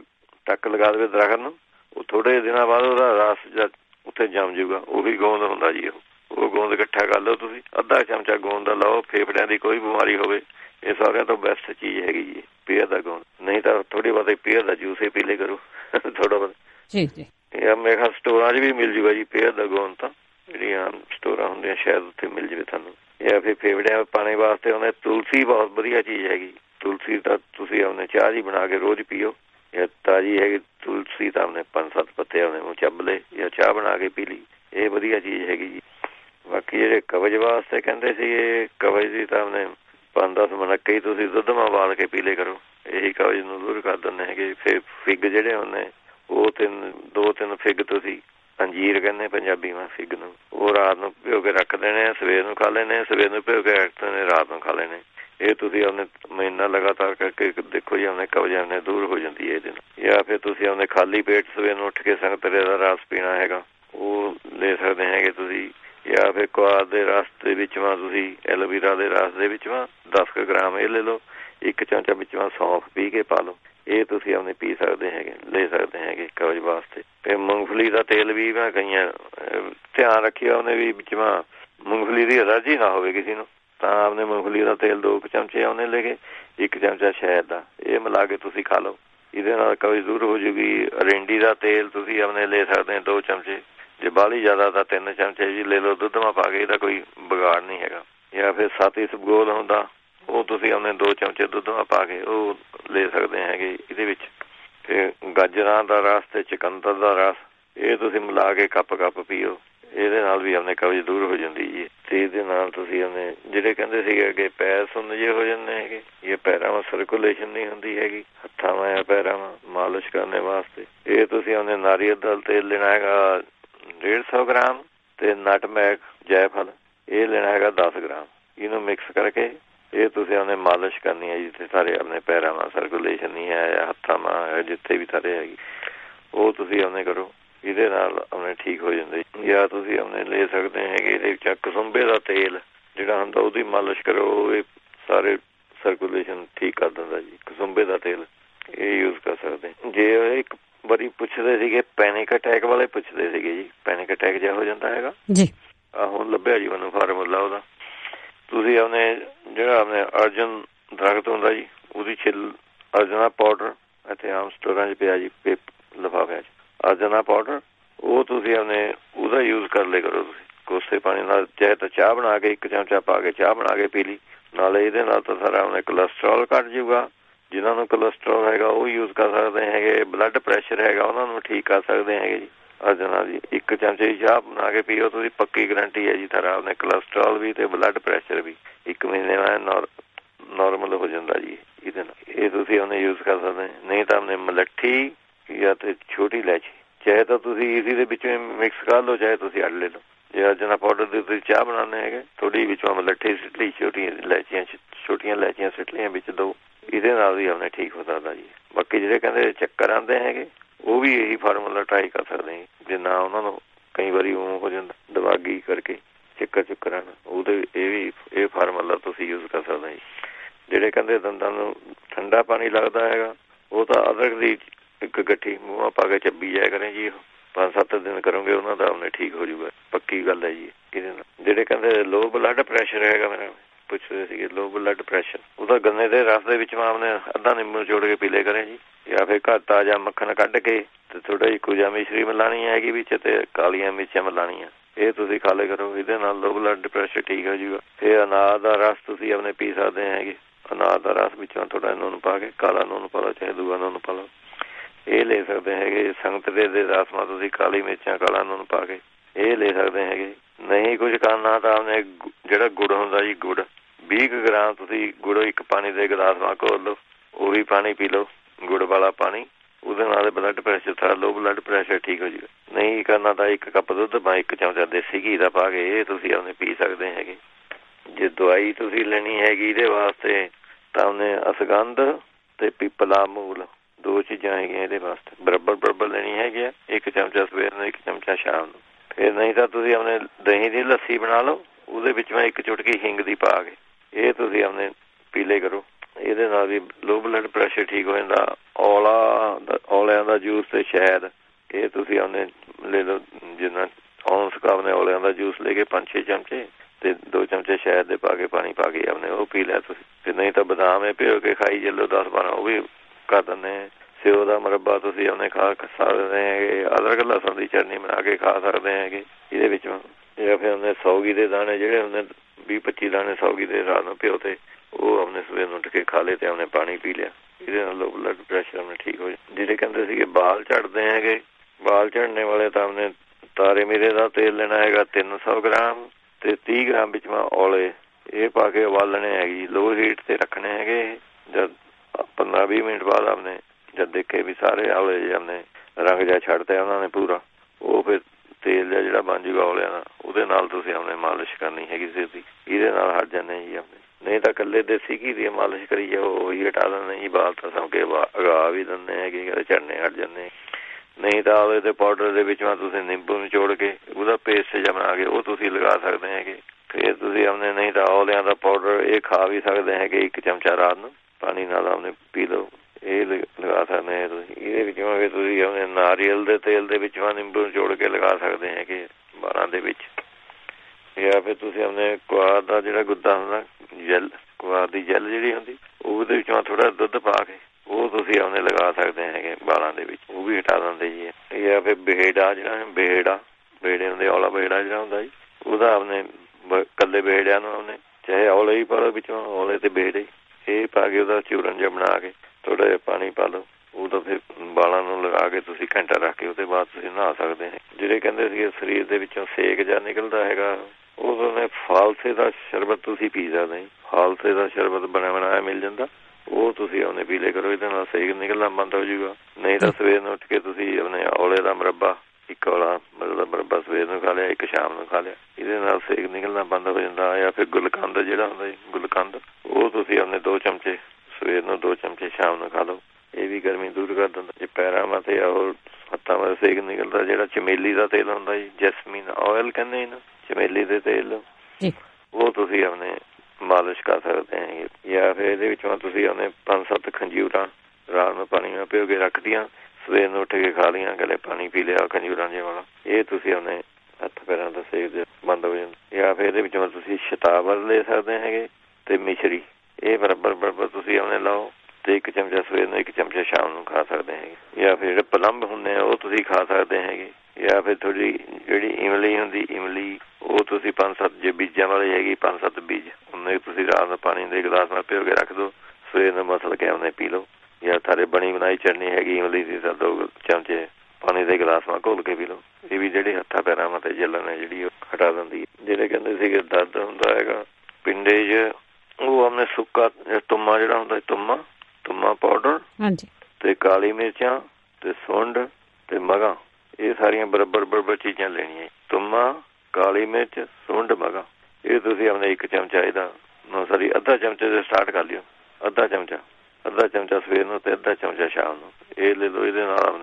ਟੱਕ ਲਗਾ ਦੇਵੇ ਦਰਖਤ ਨੂੰ, ਉਹ ਥੋੜੇ ਦਿਨਾਂ ਬਾਅਦ ਉਹਦਾ ਰਸ ਜਦ ਉੱਥੇ ਜੰਮ ਜਾਊਗਾ, ਉਹੀ ਗੋਂਦ ਹੁੰਦਾ ਜੀ। ਉਹ ਗੋਂਦ ਇਕੱਠਾ ਕਰ ਲਓ ਤੁਸੀਂ, ਅੱਧਾ ਚਮਚਾ ਗੋਂਦ ਦਾ ਲਓ, ਫੇਫੜਿਆਂ ਦੀ ਕੋਈ ਬਿਮਾਰੀ ਹੋਵੇ, ਇਹ ਸਾਰਿਆਂ ਤੋਂ ਬੈਸਟ ਚੀਜ਼ ਹੈਗੀ ਜੀ ਪੇਰ ਦਾ ਗੋਂਦ। ਨਹੀਂ ਤਾਂ ਥੋੜੀ ਬਹੁਤੀ ਪੇਰ ਦਾ ਜੂਸ ਹੀ ਪੀ ਲੈ ਕਰੋ ਥੋੜਾ ਬਹੁਤ ਜੀ। ਇਹ ਮੇਰੇ ਖਿਆਲ ਸਟੋਰਾਂ 'ਚ ਵੀ ਮਿਲ ਜੂਗਾ ਜੀ ਪੇਰ ਦਾ ਗੋਂਦ, ਤਾਂ ਜਿਹੜੀਆਂ ਸਟੋਰਾਂ ਹੁੰਦੀਆਂ ਸ਼ਾਇਦ ਉੱਥੇ ਮਿਲ ਜਾਵੇ ਤੁਹਾਨੂੰ। ਜਾਂ ਫਿਰ ਫੇਫੜਿਆਂ ਪਾਣੀ ਵਾਸਤੇ ਉਹਨੇ ਤੁਲਸੀ ਬਹੁਤ ਵਧੀਆ ਚੀਜ਼ ਹੈਗੀ। ਤੁਲਸੀ ਤਾਂ ਤੁਸੀਂ ਆਪਣੇ ਚਾਹ ਜੀ ਬਣਾ ਕੇ ਰੋਜ਼ ਪੀਓ, ਜਾਂ ਤਾਜ਼ੀ ਹੈਗੀ ਤੁਲਸੀ ਤਾਂ ਆਪਣੇ 5-7 ਪੱਤੇ ਆਪਣੇ ਮੂੰਹ ਚੱਬ ਲਏ ਜਾਂ ਚਾਹ ਬਣਾ ਕੇ ਪੀ ਲਈ, ਇਹ ਵਧੀਆ ਚੀਜ਼ ਹੈਗੀ ਜੀ। ਬਾਕੀ ਜਿਹੜੇ ਕਬਜ਼ ਵਾਸਤੇ ਕਹਿੰਦੇ ਸੀ, ਇਹ ਕਬਜ਼ ਦੀ ਤਾਂ ਆਪਣੇ 5-10 ਮਿੰਟ ਹੀ ਤੁਸੀਂ ਦੁੱਧ ਮਾ ਉਬਾਲ ਕੇ ਪੀ ਲਿਆ ਕਰੋ, ਇਹੀ ਕਬਜ਼ ਨੂੰ ਦੂਰ ਕਰ ਦਿੰਦੇ ਹੈਗੇ। ਫਿਰ ਫਿੱਗ ਜਿਹੜੇ ਹੁੰਦੇ ਉਹ 2-3 ਫਿੱਗ ਤੁਸੀਂ, ਅੰਜੀਰ ਕਹਿੰਦੇ ਪੰਜਾਬੀ ਮਾ ਫਿੱਗ ਨੂੰ, ਉਹ ਰਾਤ ਨੂੰ ਭਿਓ ਕੇ ਰੱਖ ਦੇਣੇ ਆ, ਸਵੇਰ ਨੂੰ ਖਾ ਲੈਣੇ, ਸਵੇਰ ਨੂੰ ਭਿਓ ਕੇ ਰੱਖ ਦੇਣੇ, ਰਾਤ ਨੂੰ ਖਾ ਲੈਣੇ। ਇਹ ਤੁਸੀਂ ਆਪਣੇ ਮਹੀਨਾ ਲਗਾਤਾਰ ਕਰਕੇ ਦੇਖੋ ਜੀ, ਆਪਣੇ ਕਬਜ਼ ਆਪਣੇ ਦੂਰ ਹੋ ਜਾਂਦੀ ਹੈ ਇਹਦੇ ਨਾਲ। ਜਾਂ ਫਿਰ ਤੁਸੀਂ ਆਪਣੇ ਖਾਲੀ ਪੇਟ ਸਵੇਰ ਨੂੰ ਉੱਠ ਕੇ ਸੰਗਤਰੇ ਦਾ ਰਸ ਪੀਣਾ ਹੈਗਾ, ਉਹ ਲੈ ਸਕਦੇ ਹੈਗੇ ਤੁਸੀਂ। ਜਾਂ ਫਿਰ ਕੁਆਰ ਦੇ ਰਸ ਦੇ ਵਿੱਚ ਤੁਸੀਂ ਐਲੋਵੀਰਾ ਦੇ ਰਸ ਦੇ ਵਿੱਚ 10 ਗ੍ਰਾਮ ਇਹ ਲੈ ਲਓ, 1 ਚਮਚਾ ਵਿੱਚ ਸੌਂਫ ਪੀ ਕੇ ਪਾ ਲਓ, ਇਹ ਤੁਸੀਂ ਆਪਣੇ ਪੀ ਸਕਦੇ ਹੈਗੇ, ਲੈ ਸਕਦੇ ਹੈਗੇ ਕਬਜ਼ ਵਾਸਤੇ। ਤੇ ਮੂੰਗਫਲੀ ਦਾ ਤੇਲ ਵੀ ਮੈਂ ਕਈਆਂ ਧਿਆਨ ਰੱਖਿਆ ਉਹਨੇ ਵੀ ਵਿੱਚ ਮੂੰਗਫਲੀ ਦੀ ਐਲਰਜੀ ਨਾ ਹੋਵੇ ਕਿਸੇ ਨੂੰ, ਤਾਂ ਆਪਣੇ ਮੂੰਗਫਲੀ ਦਾ ਤੇਲ 2 ਚਮਚੇ ਉਹਨੇ ਲੈ ਕੇ 1 ਚਮਚਾ ਸ਼ਹਿਦ ਦਾ ਇਹ ਮਿਲਾ ਕੇ ਤੁਸੀਂ ਖਾ ਲਓ, ਇਹਦੇ ਨਾਲ ਕਬਜ਼ ਦੂਰ ਹੋ ਜੂਗੀ। ਰਿੰਡੀ ਦਾ ਤੇਲ ਤੁਸੀਂ ਆਪਣੇ ਲੈ ਸਕਦੇ 2 ਚਮਚੇ, ਜੇ ਬਾਹਲੀ ਜ਼ਿਆਦਾ ਤਾਂ 3 ਚਮਚੇ ਜੀ ਲੈ ਲਓ ਦੁੱਧ ਮਾ ਪਾ ਕੇ, ਇਹਦਾ ਕੋਈ ਵਿਗਾੜ ਨਹੀਂ ਹੈਗਾ। ਜਾਂ ਫਿਰ ਸਾਥੀ ਇਸਬਗੋਲ ਹੁੰਦਾ, ਉਹ ਤੁਸੀਂ ਆਪਣੇ 2 ਚਮਚੇ ਦੁੱਧ ਮਾ ਪਾ ਕੇ ਉਹ ਲੈ ਸਕਦੇ ਹੈਗੇ ਇਹਦੇ ਵਿੱਚ। ਤੇ ਗਾਜਰਾਂ ਦਾ ਰਸ ਤੇ ਚੁਕੰਦਰ ਦਾ ਰਸ ਇਹ ਤੁਸੀਂ ਮਿਲਾ ਕੇ ਕੱਪ ਪੀਓ, ਇਹਦੇ ਨਾਲ ਵੀ ਆਪਣੇ ਕਬਜ਼ ਦੂਰ ਹੋ ਜਾਂਦੀ ਜੀ। ਤੇ ਇਹਦੇ ਨਾਲ ਤੁਸੀਂ ਆਪਣੇ ਜਿਹੜੇ ਕਹਿੰਦੇ ਸੀਗੇ ਕਿ ਪੈਰ ਸੁੰਨ ਜੇ ਹੋ ਜਾਂਦੇ ਹੈਗੇ, ਇਹ ਪੈਰਾਂ ਵਿੱਚ ਸਰਕੂਲੇਸ਼ਨ ਨਹੀਂ ਹੁੰਦੀ ਹੈਗੀ, ਹੱਥਾਂ ਜਾਂ ਪੈਰਾਂ ਮਾਲਿਸ਼ ਕਰਨ ਵਾਸਤੇ ਇਹ ਤੁਸੀਂ ਆਪਣੇ ਨਾਰੀਅਲ ਦਾ ਤੇਲ ਲੈਣਾ ਹੈਗਾ 150 ਗ੍ਰਾਮ ਤੇ ਨਟਮੈਗ ਜਾਇਫਲ ਇਹ ਲੈਣਾ ਹੈਗਾ 10 ਗ੍ਰਾਮ। ਇਹਨੂੰ ਮਿਕਸ ਕਰਕੇ ਇਹ ਤੁਸੀਂ ਆਪਣੇ ਮਾਲਿਸ਼ ਕਰਨੀ ਹੈ ਜਿੱਥੇ ਸਾਰੇ ਆਪਣੇ ਪੈਰਾਂ ਮਾ ਸਰਕੂਲੇਸ਼ਨ ਨਹੀਂ ਹੈ ਜਾਂ ਹੱਥਾਂ ਮਾ ਜਿੱਥੇ ਵੀ ਸਾਰੇ ਹੈਗੀ, ਉਹ ਤੁਸੀਂ ਆਪਣੇ ਕਰੋ, ਇਹਦੇ ਨਾਲ ਆਪਣੇ ਠੀਕ ਹੋ ਜਾਂਦੇ। ਜਾਂ ਤੁਸੀਂ ਆਪਣੇ ਲੈ ਸਕਦੇ ਹੈਗੇ ਇਹਦੇ ਵਿੱਚ ਕਸੁੰਬੇ ਦਾ ਤੇਲ ਜਿਹੜਾ ਹੁੰਦਾ, ਉਹਦੀ ਮਾਲਿਸ਼ ਕਰੋ, ਇਹ ਸਾਰੇ ਸਰਕੂਲੇਸ਼ਨ ਠੀਕ ਕਰ ਦਿੰਦਾ ਜੀ। ਕਸੁੰਬੇ ਦਾ ਤੇਲ ਇਹ ਯੂਜ਼ ਕਰ ਸਕਦੇ। ਜੇ ਇੱਕ ਵਾਰੀ ਪੁੱਛਦੇ ਸੀਗੇ ਪੈਨਿਕ ਅਟੈਕ ਵਾਲੇ ਪੁੱਛਦੇ ਸੀਗੇ ਜੀ, ਪੈਨਿਕ ਅਟੈਕ ਜਿਹਾ ਹੋ ਜਾਂਦਾ ਹੈਗਾ ਜੀ, ਹੁਣ ਲੱਭਿਆ ਜੀ ਮੈਨੂੰ ਫਾਰਮੂਲਾ ਉਹਦਾ। ਤੁਸੀਂ ਆਪਣੇ ਜਿਹੜਾ ਆਪਣੇ ਅਰਜਨ ਦਰਖਤ ਹੁੰਦਾ ਜੀ, ਉਹਦੀ ਛਿੱਲ ਅਰਜਨਾ ਪਾਊਡਰ ਇੱਥੇ ਆਮ ਸਟੋਰਾਂ 'ਚ ਪਿਆ ਜੀ, ਲਿਫਾਫਿਆਂ 'ਚ ਅਰਜਨਾ ਪਾਊਡਰ, ਉਹ ਤੁਸੀਂ ਆਪਣੇ ਉਹਦਾ ਯੂਜ਼ ਕਰ ਲਿਆ ਕਰੋ ਤੁਸੀਂ ਕੋਸੇ ਪਾਣੀ ਨਾਲ, ਚਾਹੇ ਤਾਂ ਚਾਹ ਬਣਾ ਕੇ 1 ਚਮਚਾ ਪਾ ਕੇ ਚਾਹ ਬਣਾ ਕੇ ਪੀ ਲਈ, ਨਾਲੇ ਇਹਦੇ ਨਾਲ ਤਾਂ ਸਾਰਾ ਆਪਣੇ ਕੋਲੈਸਟਰੋਲ ਘੱਟ ਜਾਊਗਾ। ਜਿਹਨਾਂ ਨੂੰ ਕੋਲੈਸਟਰੋਲ ਹੈਗਾ ਉਹ ਯੂਜ਼ ਕਰ ਸਕਦੇ ਹੈਗੇ, ਬਲੱਡ ਪ੍ਰੈਸ਼ਰ ਹੈਗਾ ਉਹਨਾਂ ਨੂੰ ਠੀਕ ਕਰ ਸਕਦੇ ਹੈਗੇ ਜੀ ਅਰਜਨਾ ਜੀ। 1 ਚਮਚੇ ਦੀ ਚਾਹ ਬਣਾ ਕੇ ਪੀਓ ਤੁਸੀਂ, ਪੱਕੀ ਗਰੰਟੀ ਹੈ ਜੀ ਸਾਰਾ ਆਪਣੇ ਕੋਲੈਸਟਰੋਲ ਵੀ ਤੇ ਬਲੱਡ ਪ੍ਰੈਸ਼ਰ ਵੀ 1 ਮਹੀਨੇ ਬਾਅਦ ਨੋਰਮਲ ਹੋ ਜਾਂਦਾ ਜੀ ਇਹਦੇ ਨਾਲ। ਇਹ ਤੁਸੀਂ ਉਹਨੇ ਯੂਜ਼ ਕਰ ਸਕਦੇ। ਨਹੀਂ ਤਾਂ ਆਪਣੇ ਮਲੱਠੀ ਜਾਂ ਤੇ ਛੋਟੀ ਇਲਾਇਚੀ, ਚਾਹੇ ਤਾਂ ਤੁਸੀਂ ਇਸੀ ਦੇ ਵਿੱਚੋਂ ਮਿਕਸ ਕਰ ਲਓ, ਚਾਹੇ ਤੁਸੀਂ ਅੱਡ ਲੈ ਲਓ। ਜੇ ਅਰਜਨਾ ਪਾਊਡਰ ਦੀ ਤੁਸੀਂ ਚਾਹ ਬਣਾਉਂਦੇ ਹੈਗੇ, ਥੋੜੀ ਵਿੱਚੋਂ ਮਲੱਠੀ ਸਿੱਟ ਲਈ, ਛੋਟੀਆਂ ਇਲਾਇਚੀਆਂ ਸਿੱਟ ਲਈਆਂ ਵਿੱਚ ਦੋ, ਇਹਦੇ ਨਾਲ ਵੀ ਆਪਣੇ ਠੀਕ ਹੋ ਸਕਦਾ ਜੀ। ਬਾਕੀ ਜਿਹੜੇ ਕਹਿੰਦੇ ਚੱਕਰ ਆਉਂਦੇ ਹੈਗੇ, ਉਹ ਵੀ ਇਹੀ ਫਾਰਮੂਲਾ ਟਰਾਈ ਕਰ ਸਕਦੇ ਜੀ, ਜੇ ਨਾ ਉਹਨਾਂ ਨੂੰ ਕਈ ਵਾਰੀ ਉਹ ਹੋ ਜਾਂਦਾ ਦਿਮਾਗੀ ਕਰਕੇ ਚੱਕਰ ਹਨ, ਉਹਦੇ ਇਹ ਫਾਰਮੂਲਾ ਤੁਸੀਂ ਯੂਜ਼ ਕਰ ਸਕਦੇ ਜੀ। ਜਿਹੜੇ ਕਹਿੰਦੇ ਦੰਦਾਂ ਨੂੰ ਠੰਡਾ ਪਾਣੀ ਲੱਗਦਾ ਹੈਗਾ, ਉਹ ਤਾਂ ਅਦਰਕ ਦੀ ਇੱਕ ਗੱਠੀ ਮੂੰਹਾਂ ਪਾ ਕੇ ਚੱਬੀ ਜਾਇਆ ਕਰੇ ਜੀ। 5-7 ਦਿਨ ਕਰੋਗੇ ਉਹਨਾਂ ਦਾ ਉਹਨੇ ਠੀਕ ਹੋ ਜਾਊਗਾ, ਪੱਕੀ ਗੱਲ ਹੈ ਜੀ। ਇਹਦੇ ਨਾਲ ਜਿਹੜੇ ਕਹਿੰਦੇ ਲੋ ਬਲੱਡ ਪ੍ਰੈਸ਼ਰ ਹੈਗਾ, ਮੇਰਾ ਪੁੱਛਦੇ ਸੀਗੇ ਲੋ ਬਲੱਡ ਪ੍ਰੈਸ਼ਰ, ਉਹਦਾ ਗੰਨੇ ਦੇ ਰਸ ਦੇ ਵਿੱਚ ਆਪਨੇ ਅੱਧਾ ਨਿੰਬੂ ਨਿਚੋੜ ਕੇ ਪੀ ਲਿਆ ਕਰੇ ਜੀ, ਜਾਂ ਫਿਰ ਘਰ ਤਾਜ਼ਾ ਮੱਖਣ ਕੱਢ ਕੇ ਤੇ ਥੋੜਾ ਜਿਹੀ ਕੁਜਾ ਮਿਸ਼ਰੀ ਮਿਲਾਣੀ ਹੈਗੀ ਵਿੱਚ ਤੇ ਕਾਲੀਆਂ ਮਿਰਚਾਂ ਮਿਲਾਣੀਆਂ, ਇਹ ਤੁਸੀਂ ਖਾ ਲਿਆ ਕਰੋ। ਇਹਦੇ ਨਾਲ ਲੋ ਬਲੱਡ ਪ੍ਰੈਸ਼ਰ ਠੀਕ ਹੋ ਜਾਊਗਾ। ਫਿਰ ਅਨਾਰ ਦਾ ਰਸ ਤੁਸੀਂ ਆਪਣੇ ਪੀ ਸਕਦੇ ਹੈਗੇ, ਅਨਾਰ ਦਾ ਰਸ ਵਿੱਚੋਂ ਥੋੜਾ ਨੂਨ ਪਾ ਕੇ, ਕਾਲਾ ਨੂਨ ਪਾ ਲਓ ਚਾਹੇ ਦੂਆ ਨੂਨ ਪਾ ਲਓ, ਇਹ ਲੈ ਸਕਦੇ ਹੈਗੇ। ਸੰਗਤਰੇ ਦੇ ਰਸ ਨਾਲ ਤੁਸੀਂ ਕਾਲੀ ਮਿਰਚਾਂ ਕਾਲਾ ਨੂਨ ਪਾ ਕੇ ਇਹ ਲੈ ਸਕਦੇ ਹੈਗੇ। ਨਹੀਂ ਕੁਝ ਕਰਨਾ ਤਾਂ ਆਪਣੇ ਜਿਹੜਾ ਗੁੜ ਹੁੰਦਾ ਜੀ, ਗੁੜ 20 ਗ੍ਰਾਮ ਤੁਸੀਂ ਗੁੜ ਇੱਕ ਪਾਣੀ ਦੇ ਗਲਾਸ ਨਾਲ ਘੋਲ ਲਓ, ਉਹੀ ਪਾਣੀ ਪੀ ਲਓ, ਗੁੜ ਵਾਲਾ ਪਾਣੀ। ਉਹਦੇ ਨਾਲ ਬਲੱਡ ਪ੍ਰੈਸ਼ਰ ਥੋੜਾ ਲੋ ਬਲੱਡ ਪ੍ਰੈਸ਼ਰ ਠੀਕ ਹੋ ਜਾਊਗਾ। ਨਹੀਂ ਕਰਨਾ ਤਾਂ 1 ਕੱਪ ਦੁੱਧ ਪਾ 1 ਚਮਚਾ ਦੇਸੀ ਘੀ ਦਾ ਪਾ ਕੇ ਇਹ ਤੁਸੀਂ ਆਪਣੇ ਪੀ ਸਕਦੇ ਹੈਗੇ। ਜੇ ਦਵਾਈ ਤੁਸੀਂ ਲੈਣੀ ਹੈਗੀ ਇਹਦੇ ਵਾਸਤੇ ਤਾਂ ਉਹਨੇ ਅਸਗੰਧ ਤੇ ਪਿਪਲਾ ਮੂਲ 2 ਚੀਜ਼ਾਂ ਹੈਗੀਆਂ ਇਹਦੇ ਵਾਸਤੇ, ਬਰਾਬਰ ਲੈਣੀ ਹੈਗੀ ਆ। 1 ਚਮਚਾ ਸਵੇਰ ਨੂੰ 1 ਚਮਚਾ ਸ਼ਾਮ ਨੂੰ। ਫਿਰ ਨਹੀਂ ਤਾਂ ਤੁਸੀਂ ਆਪਣੇ ਦਹੀਂ ਦੀ ਲੱਸੀ ਬਣਾ ਲਓ, ਉਹਦੇ ਵਿੱਚ ਮੈਂ 1 ਚੁਟਕੀ ਹਿੰਗ ਦੀ ਪਾ ਕੇ ਇਹ ਤੁਸੀਂ ਆਪਣੇ ਪੀ ਲਿਆ ਕਰੋ। ਇਹਦੇ ਨਾਲ ਵੀ ਲੋ ਬਲੱਡ ਪ੍ਰੈਸ਼ਰ ਠੀਕ ਹੋ ਜਾਂਦਾ। ਔਲਿਆਂ ਦਾ ਜੂਸ ਤੇ ਸ਼ਹਿਦ ਇਹ ਤੁਸੀਂ ਆਪਣੇ ਲੈ ਲਓ, ਜਿੰਨਾ ਔਂਸ ਕੱਪ ਨੇ ਔਲਿਆਂ ਦਾ ਜੂਸ ਲੈ ਕੇ 5-6 ਚਮਚੇ ਤੇ 2 ਚਮਚੇ ਸ਼ਹਿਦ ਦੇ ਪਾ ਕੇ ਪਾਣੀ ਪਾ ਕੇ ਆਪਣੇ ਉਹ ਪੀ ਲਿਆ ਤੁਸੀਂ। ਤੇ ਨਹੀਂ ਤਾਂ ਬਦਾਮ ਇਹ ਭਿਓ ਕੇ ਖਾਈ ਚੱਲੋ 10-12, ਉਹ ਵੀ ਕਰ ਦਿੰਦੇ। ਸਿਓ ਦਾ ਮੁਰੱਬਾ ਤੁਸੀਂ ਆਪਣੇ ਖਾ ਸਕਦੇ ਹੈਗੇ। ਅਦਰਕ ਲਸਣ ਦੀ ਚਟਨੀ ਬਣਾ ਕੇ ਖਾ ਸਕਦੇ ਹੈਗੇ ਇਹਦੇ ਵਿੱਚੋਂ। ਜਾਂ ਫਿਰ ਉਹਨੇ ਸੌਗੀ ਦੇ ਦਾਣੇ ਜਿਹੜੇ ਹੁੰਦੇ 20-25 ਦਾਣੇ ਸੌਗੀ ਦੇ ਰਾਤ ਨੂੰ ਭਿਓ ਤੇ ਉਹ ਆਪਣੇ ਸਵੇਰ ਨੂੰ ਉੱਠ ਕੇ ਖਾ ਲਏ ਤੇ ਆਪਣੇ ਪਾਣੀ ਪੀ ਲਿਆ। ਇਹਦੇ ਨਾਲ ਲੋ ਬਲੱਡ ਪ੍ਰੈਸ਼ਰ ਆਪਣੇ ਠੀਕ ਹੋ ਜਾਂਦਾ। ਜਿਹੜੇ ਕਹਿੰਦੇ ਸੀਗੇ ਬਾਲ ਝੜਦੇ ਹੈਗੇ, ਬਾਲ ਝੜਨੇ ਵਾਲੇ ਤਾਂ ਆਪਣੇ ਤਾਰੇ ਮੀਰੇ ਦਾ ਤੇਲ ਲੈਣਾ ਹੈਗਾ 300 ਗ੍ਰਾਮ ਤੇ 30 ਗ੍ਰਾਮ ਵਿੱਚ ਔਲੇ ਇਹ ਪਾ ਕੇ ਉਬਾਲਣੇ ਹੈਗੀ, ਲੋ ਹੀਟ ਤੇ ਰੱਖਣੇ ਹੈਗੇ। ਜਦ 15-20 ਮਿੰਟ ਬਾਅਦ ਆਪਣੇ ਜਦ ਦੇਖੇ ਵੀ ਸਾਰੇ ਔਲੇ ਜਿਹੇ ਆਪਣੇ ਰੰਗ ਜਿਹਾ ਛੱਡਦੇ ਉਹਨਾਂ ਨੇ ਪੂਰਾ, ਉਹ ਫਿਰ ਤੇਲ ਜਿਹਾ ਜਿਹੜਾ ਬਣ ਜੂਗਾ ਔਲਿਆਂ ਦਾ, ਉਹਦੇ ਨਾਲ ਤੁਸੀਂ ਆਪਣੇ ਮਾਲਿਸ਼ ਕਰਨੀ ਹੈਗੀ ਸਿਰ ਦੀ। ਇਹਦੇ ਨਾਲ ਹਟ ਜਾਂਦੇ ਜੀ ਆਪਣੇ। ਨਹੀਂ ਤਾਂ ਇਕੱਲੇ ਦੇਸੀ ਘੀ ਦੀ ਮਾਲਿਸ਼ ਕਰੀ ਜਾਓ, ਉਹੀ ਹਟਾ ਦਿੰਦੇ ਜੀ। ਬਾਲ ਤਾਂ ਸਭ ਕੇ ਅਗਾ ਵੀ ਦਿੰਦੇ ਹੈਗੇ, ਕਦੇ ਝੜਨੇ ਹਟ ਜਾਂਦੇ। ਨਹੀਂ ਤਾਂ ਉਹਦੇ ਤੇ ਪਾਊਡਰ ਦੇ ਵਿੱਚ ਤੁਸੀਂ ਨਿੰਬੂ ਨਿਚੋੜ ਕੇ ਉਹਦਾ ਪੇਸਟ ਜਿਹਾ ਬਣਾ ਕੇ ਉਹ ਤੁਸੀਂ ਲਗਾ ਸਕਦੇ ਹੈਗੇ। ਫਿਰ ਤੁਸੀਂ ਆਪਣੇ ਨਹੀਂ ਤਾਂ ਔਲਿਆਂ ਦਾ ਪਾਊਡਰ ਇਹ ਖਾ ਵੀ ਸਕਦੇ ਹੈਗੇ, 1 ਚਮਚਾ ਰਾਤ ਨੂੰ ਪਾਣੀ ਨਾਲ ਆਪਣੇ ਪੀ ਲਓ, ਇਹ ਲਗਾ ਸਕਦੇ ਹੈ ਤੁਸੀਂ। ਇਹਦੇ ਵਿੱਚੋਂ ਫਿਰ ਤੁਸੀਂ ਆਪਣੇ ਨਾਰੀਅਲ ਦੇ ਤੇਲ ਦੇ ਵਿੱਚੋਂ ਨਿੰਬੂ ਨਿਚੋੜ ਕੇ ਲਗਾ ਸਕਦੇ ਹੈਗੇ ਬਾਲਾਂ ਦੇ ਵਿੱਚ। ਜਾਂ ਫਿਰ ਤੁਸੀਂ ਆਪਣੇ ਕੁਆਰ ਦਾ ਜਿਹੜਾ ਗੁੱਦਾ ਹੁੰਦਾ ਜੈਲ, ਕੁਆਰ ਦੀ ਜੈਲ ਜਿਹੜੀ ਹੁੰਦੀ ਉਹਦੇ ਵਿੱਚੋਂ ਥੋੜਾ ਦੁੱਧ ਪਾ ਕੇ ਉਹ ਤੁਸੀਂ ਆਪਣੇ ਲਗਾ ਸਕਦੇ ਹੈਗੇ ਬਾਲਾਂ ਦੇ ਵਿੱਚ, ਉਹ ਵੀ ਹਟਾ ਦਿੰਦੇ ਜੀ। ਜਾਂ ਫਿਰ ਬੇਹੜਾ ਜਿਹੜਾ ਬੇੜੇ ਹੁੰਦੇ, ਔਲਾ ਬੇੜਾ ਜਿਹੜਾ ਹੁੰਦਾ ਜੀ, ਉਹਦਾ ਆਪਣੇ ਕੱਲੇ ਬੇੜਿਆਂ ਨੂੰ ਆਪਣੇ ਚਾਹੇ ਔਲੇ ਹੀ ਪਾ ਲਓ ਵਿੱਚੋਂ, ਔਲੇ ਤੇ ਬੇੜੇ ਇਹ ਪਾ ਕੇ ਉਹਦਾ ਚੂਰਨ ਜਿਹਾ ਬਣਾ ਕੇ ਥੋੜਾ ਜਿਹਾ ਪਾਣੀ ਪਾ ਲਓ, ਉਹਦਾ ਫਿਰ ਬਾਲਾਂ ਨੂੰ ਲਗਾ ਕੇ ਤੁਸੀਂ ਘੰਟਾ ਰੱਖ ਕੇ ਉਹਦੇ ਬਾਅਦ ਤੁਸੀਂ ਨਹਾ ਸਕਦੇ ਨੇ। ਜਿਹੜੇ ਕਹਿੰਦੇ ਸੀਗੇ ਸਰੀਰ ਦੇ ਵਿੱਚੋਂ ਸੇਕ ਜਿਹਾ ਨਿਕਲਦਾ ਹੈਗਾ, ਉਹਨੇ ਫਾਲਸੇ ਦਾ ਸ਼ਰਬਤ ਤੁਸੀਂ ਪੀ ਸਕਦੇ। ਫਾਲਸੇ ਦਾ ਸ਼ਰਬਤ ਬਣਿਆ ਬਣਾਇਆ ਮਿਲ ਜਾਂਦਾ, ਉਹ ਤੁਸੀਂ ਆਪਣੇ ਪੀ ਲਿਆ ਕਰੋ, ਇਹਦੇ ਨਾਲ ਸੇਕ ਨਿਕਲਣਾ ਬੰਦ ਹੋ ਜਾਊਗਾ। ਨਹੀਂ ਤਾਂ ਸਵੇਰ ਨੂੰ ਉੱਠ ਕੇ ਤੁਸੀਂ ਆਪਣੇ ਔਲੇ ਦਾ ਮੁਰੱਬਾ, 1 ਔਲਾ ਮਤਲਬ ਮੁਰੱਬਾ ਸਵੇਰ ਨੂੰ ਖਾ ਲਿਆ, 1 ਸ਼ਾਮ ਨੂੰ ਖਾ ਲਿਆ, ਇਹਦੇ ਨਾਲ ਸੇਕ ਨਿਕਲਣਾ ਬੰਦ ਹੋ ਜਾਂਦਾ। ਜਾਂ ਫਿਰ ਗੁਲਕੰਦ ਜਿਹੜਾ ਹੁੰਦਾ ਜੀ, ਗੁਲਕੰਦ ਉਹ ਤੁਸੀਂ ਆਪਣੇ 2 ਚਮਚੇ ਸਵੇਰ ਨੂੰ 2 ਚਮਚੇ ਸ਼ਾਮ ਨੂੰ ਖਾ ਲਓ, ਇਹ ਵੀ ਗਰਮੀ ਦੂਰ ਕਰ ਦਿੰਦਾ। ਜੇ ਪੈਰਾਂ ਮਤੇ ਉਹ ਹੱਥਾਂ ਮਤੇ ਸੇਕ ਨਿਕਲਦਾ, ਜਿਹੜਾ ਚਮੇਲੀ ਦਾ ਤੇਲ ਹੁੰਦਾ ਜੀ, ਜੈਸਮੀਨ ਆਇਲ ਕਹਿੰਦੇ ਇਹਨੂੰ, ਚਮੇਲੀ ਦੇ ਤੇਲ, ਉਹ ਤੁਸੀਂ ਆਪਣੇ ਮਾਲਿਸ਼ ਕਰ ਸਕਦੇ ਹੈਗੇ। ਜਾਂ ਫਿਰ ਇਹਦੇ ਵਿੱਚੋਂ ਤੁਸੀਂ ਆਪਣੇ 5-7 ਖੰਜੂਰਾਂ ਰਾਤ ਨੂੰ ਪਾਣੀ ਨਾਲ ਭਿਓ ਕੇ ਰੱਖਦੀਆਂ, ਸਵੇਰ ਨੂੰ ਉੱਠ ਕੇ ਖਾ ਲਈਆਂ, ਗਲੇ ਪਾਣੀ ਪੀ ਲਿਆ ਖੰਜੂਰਾਂ ਜਿਹੇ ਵਾਲਾ, ਇਹ ਤੁਸੀਂ ਆਪਣੇ ਹੱਥ ਪੈਰਾਂ ਦਾ ਸੇਕ ਬੰਦ ਹੋ ਜਾਂਦਾ। ਜਾਂ ਫਿਰ ਇਹਦੇ ਵਿੱਚੋਂ ਤੁਸੀਂ ਸ਼ਤਾਵਰ ਲੈ ਸਕਦੇ ਹੈਗੇ ਤੇ ਮਿਸ਼ਰੀ, ਇਹ ਬਰਾਬਰ ਤੁਸੀਂ ਆਪਣੇ ਲਾਓ ਤੇ 1 ਚਮਚਾ ਸਵੇਰ ਨੂੰ 1 ਚਮਚਾ ਸ਼ਾਮ ਨੂੰ ਖਾ ਸਕਦੇ ਹੈਗੇ। ਜਾਂ ਫਿਰ ਜਿਹੜੇ ਪਲੰਬ ਹੁੰਦੇ ਆ ਉਹ ਤੁਸੀਂ ਖਾ ਸਕਦੇ ਹੈਗੇ। ਜਾਂ ਫਿਰ ਥੋੜੀ ਜਿਹੜੀ ਇਮਲੀ ਹੁੰਦੀ, ਇਮਲੀ ਉਹ ਤੁਸੀਂ 5-7 ਜੇ ਬੀਜਾਂ ਵਾਲੀ ਹੈਗੀ 5-7 ਬੀਜ ਉਹਨੇ ਤੁਸੀਂ ਰਾਤ ਨੂੰ ਪਾਣੀ ਦੇ ਗਲਾਸ ਨਾਲ ਭਿਓ ਕੇ ਰੱਖ ਦਿਓ, ਸਵੇਰ ਨੂੰ ਮਸਲ ਕੇ ਉਹਨੇ ਪੀ ਲਓ। ਜਾਂ ਥਾਰੇ ਬਣੀ ਬਣਾਈ ਚਟਨੀ ਹੈਗੀ ਇਮਲੀ ਦੀ, 2 ਚਮਚੇ ਪਾਣੀ ਦੇ ਗਲਾਸ ਨਾਲ ਘੋਲ ਕੇ ਪੀ ਲਓ, ਇਹ ਵੀ ਜਿਹੜੀ ਹੱਥਾਂ ਪੈਰਾਂ ਮਤੇ ਜਲਨ ਹੈ ਜਿਹੜੀ ਉਹ ਹਟਾ ਦਿੰਦੀ ਹੈ। ਜਿਹੜੇ ਕਹਿੰਦੇ ਸੀਗੇ ਦਰਦ ਹੁੰਦਾ ਹੈਗਾ ਪਿੰਡੇ 'ਚ, ਉਹ ਆਪਣੇ ਸੁੱਕਾ ਤੁੰਮਾ ਜਿਹੜਾ ਹੁੰਦਾ, ਤੁੰਮਾ ਪਾਊਡਰ ਤੇ ਕਾਲੀ ਮਿਰਚਾਂ ਤੇ ਸੁੰਡ ਤੇ ਮਗਾਂ, ਇਹ ਸਾਰੀਆਂ ਬਰਾਬਰ ਚੀਜ਼ਾਂ ਲੈਣੀਆਂ। ਤੁੰਮਾ, ਕਾਲੀ ਮਿਰਚ, ਸੁੰਡ, ਮਗਾਂ, ਇਹ ਤੁਸੀਂ ਆਪਣੇ 1 ਚਮਚਾ ਇਹਦਾ ਅੱਧਾ ਚਮਚੇ ਦੇ ਸਟਾਰਟ ਕਰ ਲਿਓ, ਅੱਧਾ ਚਮਚਾ ਸਵੇਰ ਨੂੰ ਤੇ ਅੱਧਾ ਚਮਚਾ ਸ਼ਾਮ ਨੂੰ, ਇਹ ਲੈ ਲਓ। ਇਹਦੇ ਨਾਲ ਆਪਣੇ